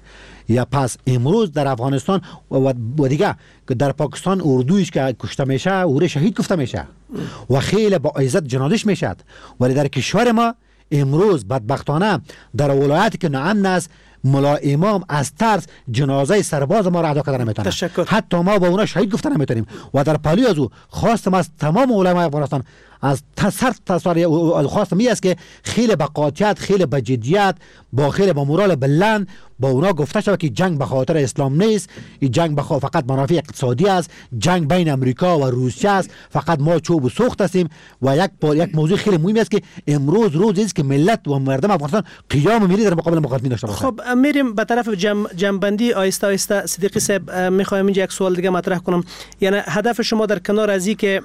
Speaker 10: یا پس امروز در افغانستان و دیگه که در پاکستان اردویش که کشته میشه او شهید گفته میشه و خیلی با عزت جنازش میشد. ولی در کشور ما امروز بدبختانه در ولایتی که ناامن است، ملا امام از ترس جنازه سرباز ما را ادا کردن نمیتونه. حتی ما با اونا شهید گفتن نمیتونیم. و در پالی از او خواستم از تمام علمای افغانستان از تصرف تصاری خواستم می است که خیلی با قاطعیت، خیلی با جدیت، با خیلی با مورال بلند با اونا گفته شود که جنگ به خاطر اسلام نیست، این جنگ به خاطر فقط منافع اقتصادی است، جنگ بین امریکا و روسیه است، فقط ما چوب و سوخت هستیم. و یک یک موضوع خیلی مهم است که امروز روزی است که ملت و مردم افغانستان قیام ملی در مقابل مقاومت داشته باشند.
Speaker 2: خب میریم به طرف جمع جنبندی آیسته آیسته. صدیقی صاحب میخوایم اینجا یک سوال دیگه مطرح کنم. یعنی هدف شما در کنار از این که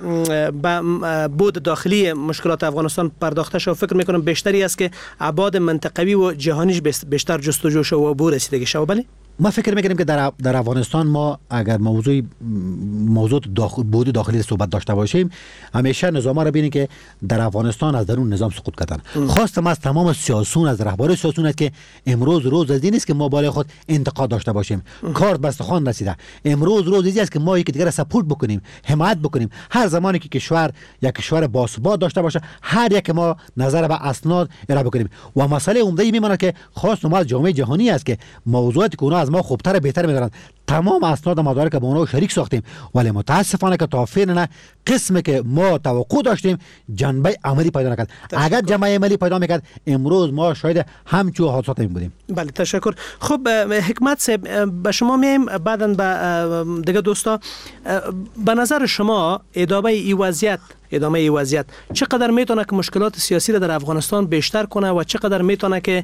Speaker 2: به بود داخلی مشکلات افغانستان پرداخته شو، فکر میکنم بیشتری است که ابعاد منطقوی و جهانیش بیشتر جستجو شو و بو رسیدگی شو. بله
Speaker 10: ما فکر میکنیم که در در افغانستان ما اگر موضوع موضوع داخل بود داخلی صحبت داشته باشیم، همیشه نظام را ببینید که در افغانستان از درون نظام سقوط کردن. خواستم از تمام سیاسیون، از رهبر سیاسیون است که امروز روز از این است که ما بالای خود انتقاد داشته باشیم. کار به استخوان رسیده. امروز روز از است که ما یک دیگر سپورت بکنیم، حمایت بکنیم. هر زمانی که کشور یک کشور باثبات داشته باشه، هر یک ما نظر به اسناد ارائه بکنیم. و مسئله عمده میمونه که خاص ما از جامعه جهانی است که موضوعاتی که اونا از ما خوبتر بهتر میدارن، تمام اسناد مدارک با اونها شریک ساختیم، ولی متاسفانه که تا فعلا قسمی که ما توقع داشتیم جنبه عملی پیدا نکرد. اگر جنبه عملی پیدا میکرد امروز ما شاید همچون حادثات می بودیم.
Speaker 2: بله تشکر. خب حکمت صاحب به شما میایم، بعداً به دیگه دوستا. به نظر شما ادامه این وضعیت ادامه این وضعیت چقدر میتونه که مشکلات سیاسی را در افغانستان بیشتر کنه و چقدر میتونه که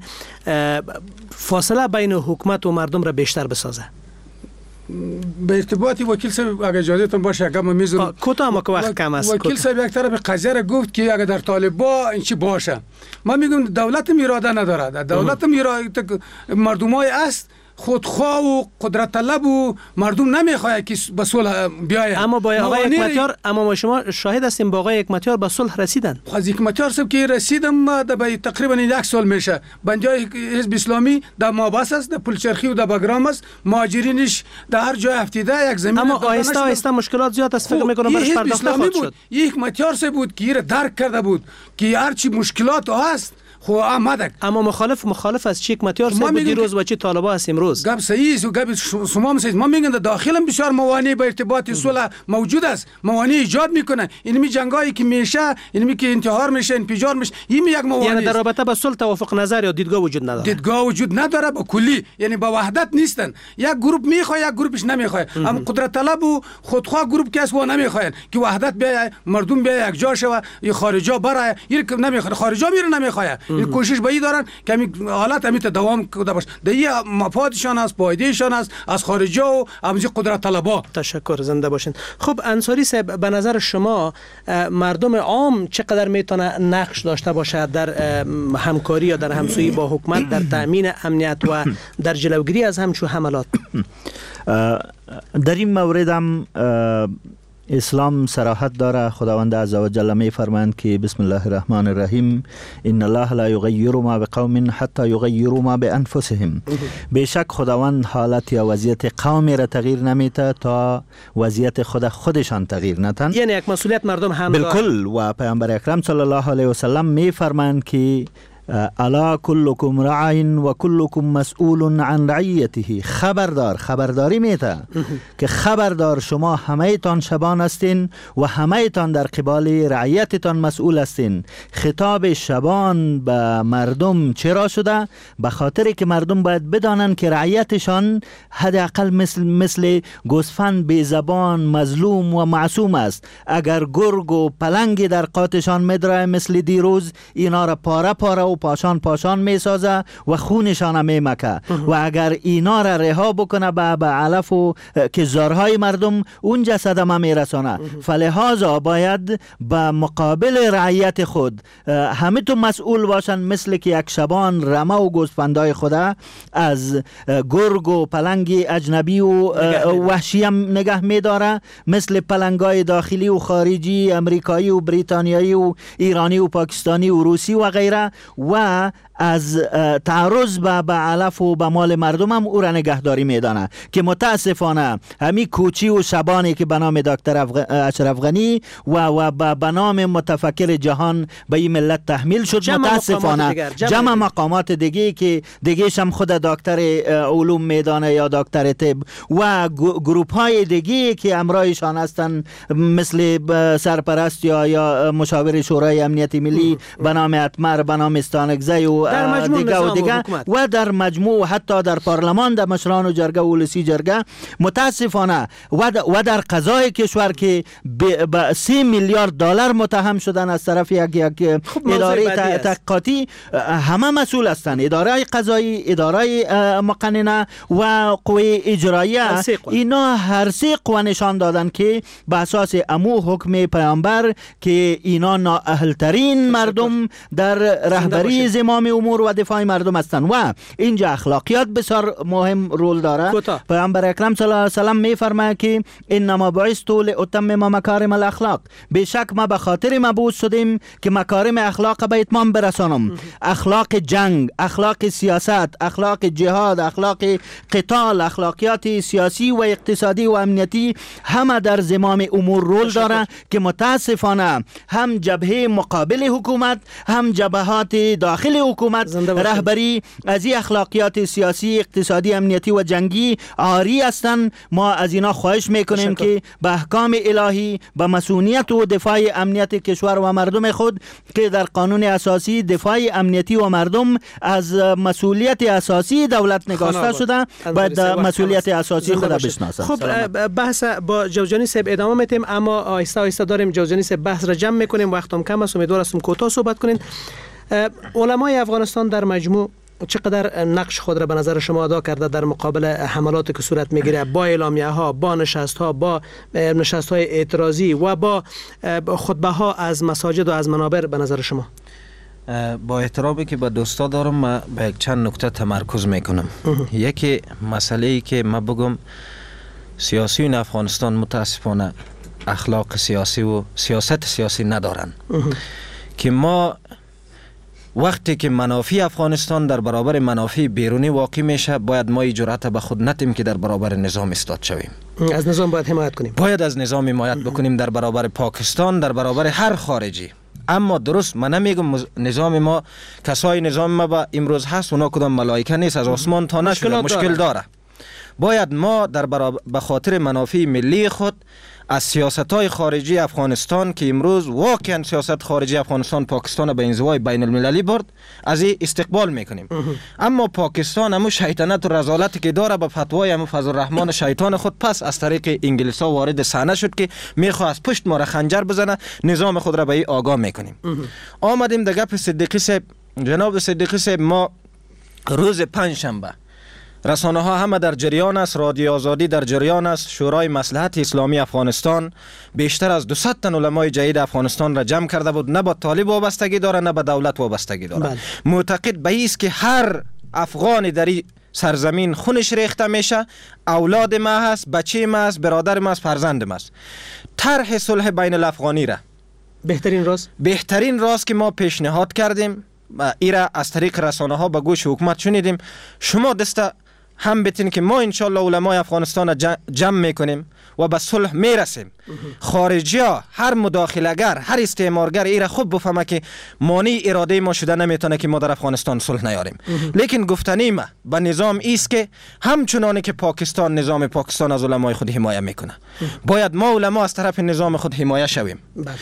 Speaker 2: فاصله بین حکومت و مردم را بیشتر بسازه؟
Speaker 13: به ارتباطی وکیل صاحب اگر اجازهتون باشه اگه ما میذارم
Speaker 2: کوتاه ما که وقت کم است.
Speaker 13: وکیل صاحب یک طرف قضیه را گفت که اگر در طالبا این چی باشه، ما میگم دولت اراده نداره، دولت اراده مردمای است خودخواه و قدرت طلب و مردم نمیخواد که به صلح بیاید.
Speaker 2: اما با آقای حکمتیار اما ما شما شاهد هستیم با آقای حکمتیار به صلح رسیدن.
Speaker 13: از حکمتیار صاحب که رسیدم به تقریبا یک سال میشه. بنجای حزب اسلامی در مابس است، در پلچرخی و در باگرام است، مهاجرینش در هر جای افتیده یک زمین.
Speaker 2: اما آهسته آهسته مشکلات زیاد است، فکر میکنم برش پرداخته خواهد شد.
Speaker 13: یک حکمتیار صاحب بود که درک کرده بود که هر چی مشکلات هست خو آمدک.
Speaker 2: اما مخالف مخالف از چی حکمتیار صاحب دیروز و چی طالبا است امروز؟
Speaker 13: گپ صحیح است و گپ شما میگید. ما میگیم در داخل هم بسیار موانع به ارتباط صلح موجود است، موانع ایجاد میکنه. اینمی جنگایی که میشه، اینمی که انتحار میشه، انفجار میشه، این یک موانع.
Speaker 2: یعنی در رابطه با صلح توافق نظر یا دیدگاه وجود نداره.
Speaker 13: دیدگاه وجود نداره با کلی، یعنی با وحدت نیستن. یک گروه میخواد یک گروهش نمیخواد. اما قدرت طلب و خودخواه گروه که است و نمیخواد که وحدت بیا مردم بیا یک جا شوه، یا خارجا برای یک نمیخواد، خارجا میره نمیخواد. این کوشش به این دارن که همین حالت همین دوام کرده باشه. دیگه مفادشان است، پایدهشان است از خارجا و از قدرت طلبا.
Speaker 2: تشکر، زنده باشین. خب انصاری صاحب به نظر شما مردم عام چقدر میتونه نقش داشته باشه در همکاری یا در همسویی با حکومت در تامین امنیت و در جلوگیری از همچون حملات؟
Speaker 12: در این مورد هم اسلام صراحت داره. خداوند عزوجل می فرمایند که بسم الله الرحمن الرحیم ان الله لا یغیر ما بقوم حتی یغیروا ما بانفسهم. بیشک خداوند حالت یا وضعیت قومی را تغییر نمیده تا وضعیت خود خودشان تغییر نتن.
Speaker 2: یعنی یک مسئولیت مردم هم داره.
Speaker 12: بالکل. و پیامبر اکرم صلی الله علیه و سلم می فرمایند که الا کلکم راع و کلکم مسئول عن رعیته. خبردار، خبرداری میته که خبردار شما همه تان شبان هستین و همه تان در قبال رعیتتان مسئول هستین. خطاب شبان به مردم چرا شده؟ به خاطر که مردم باید بدانند که رعیتشان حداقل مثل مثل گوسفند بی زبان مظلوم و معصوم است. اگر گرگ و پلنگ در قاتشان مدرای مثل دیروز، اینا را پاره پاره و پاشان پاشان می سازه و خونشان می مکه. و اگر اینا را رها بکنه به به علف و کزارهای مردم، اون جسد ما می رسانه. فلهذا باید به مقابل رعیت خود همه تو مسئول باشن، مثل که یک شبان رمه و گوسفندای خدا از گرگ و پلنگ اجنبی و وحشی هم نگه می داره، مثل پلنگای داخلی و خارجی امریکایی و بریتانیایی و ایرانی و پاکستانی و روسی و غیره، و از تعرض به به علف و به مال مردم هم او را نگهداری میدانه. که متاسفانه همین کوچی و شبانی که به نام دکتر اشرف غنی و و به نام متفکر جهان به این ملت تحمیل شد،
Speaker 2: جمع
Speaker 12: متاسفانه
Speaker 2: مقامات جمع,
Speaker 12: جمع مقامات دیگه که دیگهش هم خود دکتر علوم میدانه یا دکتر طب و گروپ های دیگه که امرایشان هستن، مثل سرپرست یا یا مشاور شورای امنیت ملی به نام اتمر، به نام استانگزی و دیگه و دیگه و در مجموع حتی در پارلمان در مشران و جرگه و لسی جرگه، متاسفانه و در قضای کشور که به سی میلیارد دلار متهم شدن از طرف یک یک اداره تحقیقاتی، همه مسئول هستند. اداره قضایی، اداره مقننه و قوه اجراییه، اینا هر سه قوه نشان دادن که به اساس امو حکم پیامبر که اینا نااهل ترین مردم در رهبری زمام امور و دفاع مردم هستند و اینجا اخلاقیات بسیار مهم رول داره. پیامبر اکرم صلی الله علیه و سلم میفرماید که انما بعثت لاتمم مکارم الاخلاق، بیشک ما به خاطر مبعوث شدیم که مکارم اخلاق به اتمام برسانم. اخلاق جنگ، اخلاق سیاست، اخلاق جهاد، اخلاق قتال، اخلاقیات سیاسی و اقتصادی و امنیتی همه در زمام امور رول داره که متاسفانه هم جبهه مقابل حکومت هم جبهات داخل حکومت رهبری از این اخلاقیات سیاسی، اقتصادی، امنیتی و جنگی عاری هستند. ما از اینا خواهش میکنیم که به احکام الهی، به مسئولیت و دفاع امنیت کشور و مردم خود که در قانون اساسی دفاع امنیتی و مردم از مسئولیت اساسی دولت نگاشته شده، باید مسئولیت اساسی خود بشناسند.
Speaker 2: خب بحث با جوجانی صاحب ادامه میتیم، اما آهسته آهسته داریم جوجانی صاحب بحث را جمع میکنیم، وقتم کم است، امیدوار هستم کوتاه صحبت کنین. علمای افغانستان در مجموع چقدر نقش خود را به نظر شما ادا کرده در مقابل حملاتی که صورت میگیره، با اعلامیه ها، با نشست ها، با نشست های اعتراضی و با خطبه ها از مساجد و از منابر به نظر شما؟
Speaker 14: با احترامی که به دوستا دارم، ما به یک چند نکته تمرکز میکنم. یکی مسئله ای که ما بگم سیاسیون افغانستان متاسفانه اخلاق سیاسی و سیاست سیاسی ندارن که ما وقتی که منافع افغانستان در برابر منافع بیرونی واقع میشه، باید ما جرأت به خود نتیم که در برابر نظام ایستاد شویم.
Speaker 2: از نظام باید حمایت کنیم.
Speaker 14: باید از نظام حمایت بکنیم در برابر پاکستان، در برابر هر خارجی. اما درست من نمیگم نظام ما، کسای نظام ما با امروز هست اونا کدام ملائکه نیست، از آسمان تا نشده، مشکل داره. باید ما در برابر به خاطر منافع ملی خود از سیاست‌های خارجی افغانستان که امروز واقعا سیاست خارجی افغانستان پاکستان به انزوای بین المللی برد، از این استقبال میکنیم. اما پاکستان همو شیطنت و رذالتی که داره به فتوای همو فضل الرحمن شیطان خود پس از طریق انگلیسا وارد صحنه شد که میخواد از پشت ما را خنجر بزنه، نظام خود را به این آگاه میکنیم. آمدیم در گپ صدیقی صاحب. جناب صدیقی صاحب، ما روز پنجشنبه رسانه ها همه در جریان است، رادیو آزادی در جریان است، شورای مصلحت اسلامی افغانستان بیشتر از دویست تن علمای جدید افغانستان را جمع کرده بود. نه با طالب وابستگی داره نه به دولت وابستگی داره. بله. معتقد به این است که هر افغانی در این سرزمین خونش ریخته میشه، اولاد ما هست، بچه ما هست، برادر ما هست، فرزند ما هست. طرح صلح بین الافغانی را
Speaker 2: بهترین راست
Speaker 14: بهترین راست که ما پیشنهاد کردیم، ایرا از طریق رسانه ها به گوش حکومت شنیدیم. شما دست هم بتین که ما انشالله علمای افغانستان جمع میکنیم و به صلح میرسیم. خارجی ها، هر مداخله‌گر، هر استعمارگر ایرا خوب بفهمه که مانع اراده ما شده نمیتونه که ما در افغانستان صلح نیاریم. لیکن گفتنی ما به نظام ایست که همچنانی که پاکستان، نظام پاکستان از علمای خود حمایت میکنه، باید ما علما از طرف نظام خود حمایت شویم.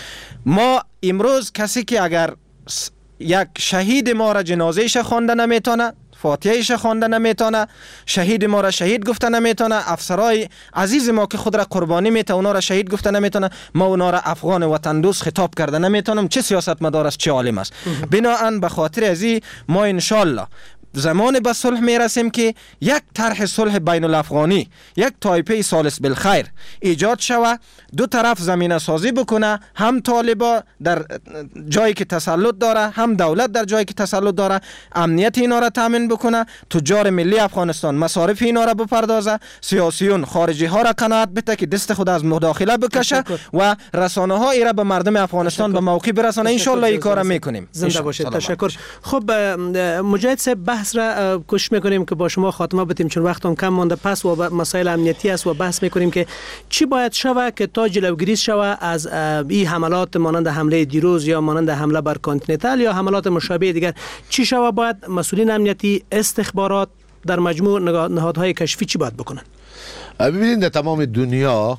Speaker 14: ما امروز کسی که اگر یک شهید ما را جنازهش خوانده نمیتونه، فاتحهش خوانده نمیتونه، شهید ما را شهید گفته نمیتونه، افسرای عزیز ما که خود را قربانی میته اونا را شهید گفته نمیتونه، ما اونا را افغان وطن دوست خطاب کرده نمیتونم، چه سیاست مدار است، چه عالم است. بناهن به خاطر ازی ما انشالله زمان به صلح میرسیم که یک طرح صلح بین الافغانی، یک تایپه سالس بالخیر ایجاد شوه، دو طرف زمینه سازی بکنه، هم طالبا در جایی که تسلط داره، هم دولت در جایی که تسلط داره، امنیت اینا را تامین بکنه، تجار ملی افغانستان مصارف اینا را بپردازه، سیاسیون خارجی ها را قناعت بده که دست خود از مداخله بکشه و رسانه ها ایرا به مردم افغانستان به موقع برسانه. ان شاء الله این کارا میکنیم.
Speaker 2: زنده باشید. تشکر. خب مجاهد صاحب، بحث را کوشش میکنیم که با شما خاتمه بدیم چون وقتم کم مونده. پس و مسائل امنیتی است و بحث میکنیم که چی باید شود که تا جلوگیری شود از این حملات مانند حمله دیروز یا مانند حمله بر کانتیننتال یا حملات مشابه دیگر. چی شود باید مسئولین امنیتی، استخبارات، در مجموع نهادهای کشفی چی باید بکنن؟
Speaker 11: ببینید در تمام دنیا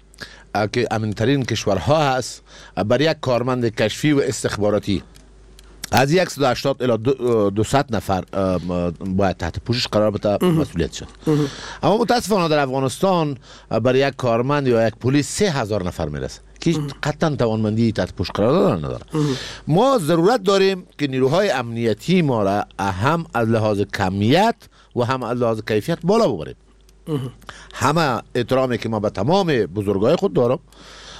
Speaker 11: که امن‌ترین کشورها هست، برای یک کارمند کشفی و استخباراتی از صد و هشتاد الی دویست نفر باید تحت پوشش قرار بده مسئولیت شد. اما متاسفانه در افغانستان برای یک کارمند یا یک پلیس سه هزار نفر میرسه که قطعا توانمندی تحت پوشش قرار دادن نداره. ما ضرورت داریم که نیروهای امنیتی ما را هم از لحاظ کمیت و هم از لحاظ کیفیت بالا ببریم. همه احترامی که ما به تمام بزرگای خود دارم،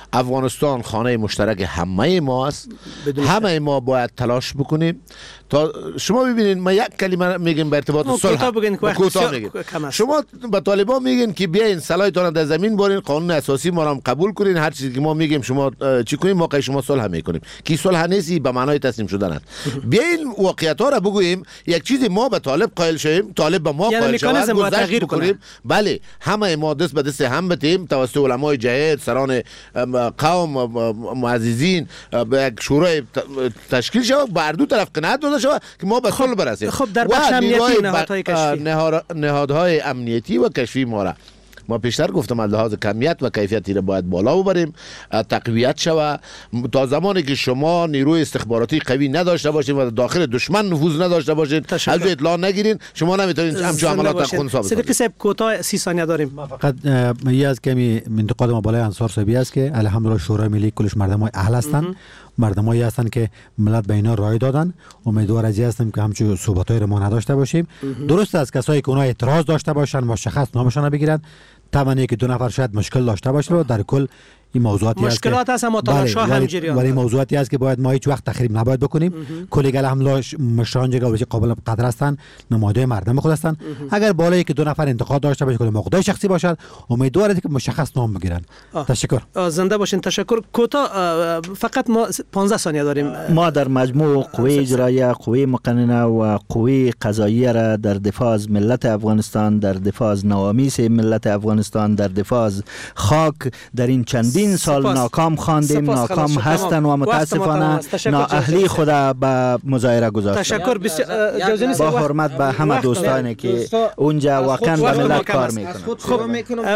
Speaker 11: افغانستان خانه مشترک همه ما است. همه ما باید تلاش بکنیم تا شما ببینید. ما یک کلمه میگیم به ارتباط صلح، کوتاه میگیم. شما به طالبان میگین که بیاین سلاحتون در زمین بارین، قانون اساسی ما را قبول کنین، هر چیزی که ما میگیم شما چی کنین، موقع شما صلح میکنیم. کی صلح نیستی به معنای تسلیم شدن است. بیاین واقعیت ها را بگوییم. یک چیزی ما به طالب قائل شویم، طالب به ما قائل شود، گذشت بکنیم. بله همه ما دست به دست هم بتیم توسط علمای جهاد، سران قوم، معززین، به یک شورای تشکیل شود، بر دو طرف قناعت داده شود که ما به صلح برسیم.
Speaker 2: خب در بخش امنیتی نهادهای کشفی
Speaker 11: نهادهای امنیتی و کشفی ما را ما پیشتر گفتم از لحاظ کمیت و کیفیتی را باید بالا ببریم، تقویت شود. تا زمانی که شما نیروی استخباراتی قوی نداشته باشین و داخل دشمن نفوذ نداشته باشین، از او اطلاع نگیرین، شما نمیتونین همچون عملات خون ثابت کنید.
Speaker 2: صدیقی صاحب کوتاه سی ثانیه داریم.
Speaker 10: فقط یه از کمی انتقاد ما بالای انصار صاحبی است که الحمدلله شورای ملی کلش مردمای اهل هستند، مردمایی هستند که ملت به اینا رای دادن. امیدوار از هستیم که همچون صحبتای رو ما نداشته باشیم. درست است کسایی که اونها اعتراض داشته باشن مشخص نامشون بگیرن، طبعا که دو نفر شاید مشکل داشته باشه و در کل این موضوعاتی است که
Speaker 2: مشکلات هست اما تلاش‌ها هم جریان
Speaker 10: ولی موضوعاتی است که باید ما هیچ وقت تخریب نباید بکنیم. کلیگل حمله مشران جگا قابل قدر هستند، نماینده مردم خود هستند. اگر بالایی که دو نفر انتقاد داشته باشه که موضوع شخصی باشد، امیدوارم که مشخص نام بگیرن. تشکر.
Speaker 2: زنده باشین. تشکر. کوتاه فقط ما پانزده ثانیه داریم.
Speaker 12: ما در مجموع قوه اجراییه، قوه مقننه و قوه قضاییه را در دفاع از ملت افغانستان، در دفاع از نوامیس ملت افغانستان، در دفاع از خاک در این چند این سال سپاس. ناکام خواندیم، ناکام هستن و متاسفانه نااهلی خود به مظاهره گذاشتن.
Speaker 2: تشکر بسیار
Speaker 12: با حرمت به همه دوستانی که اونجا واقعا به ملت کار میکنن.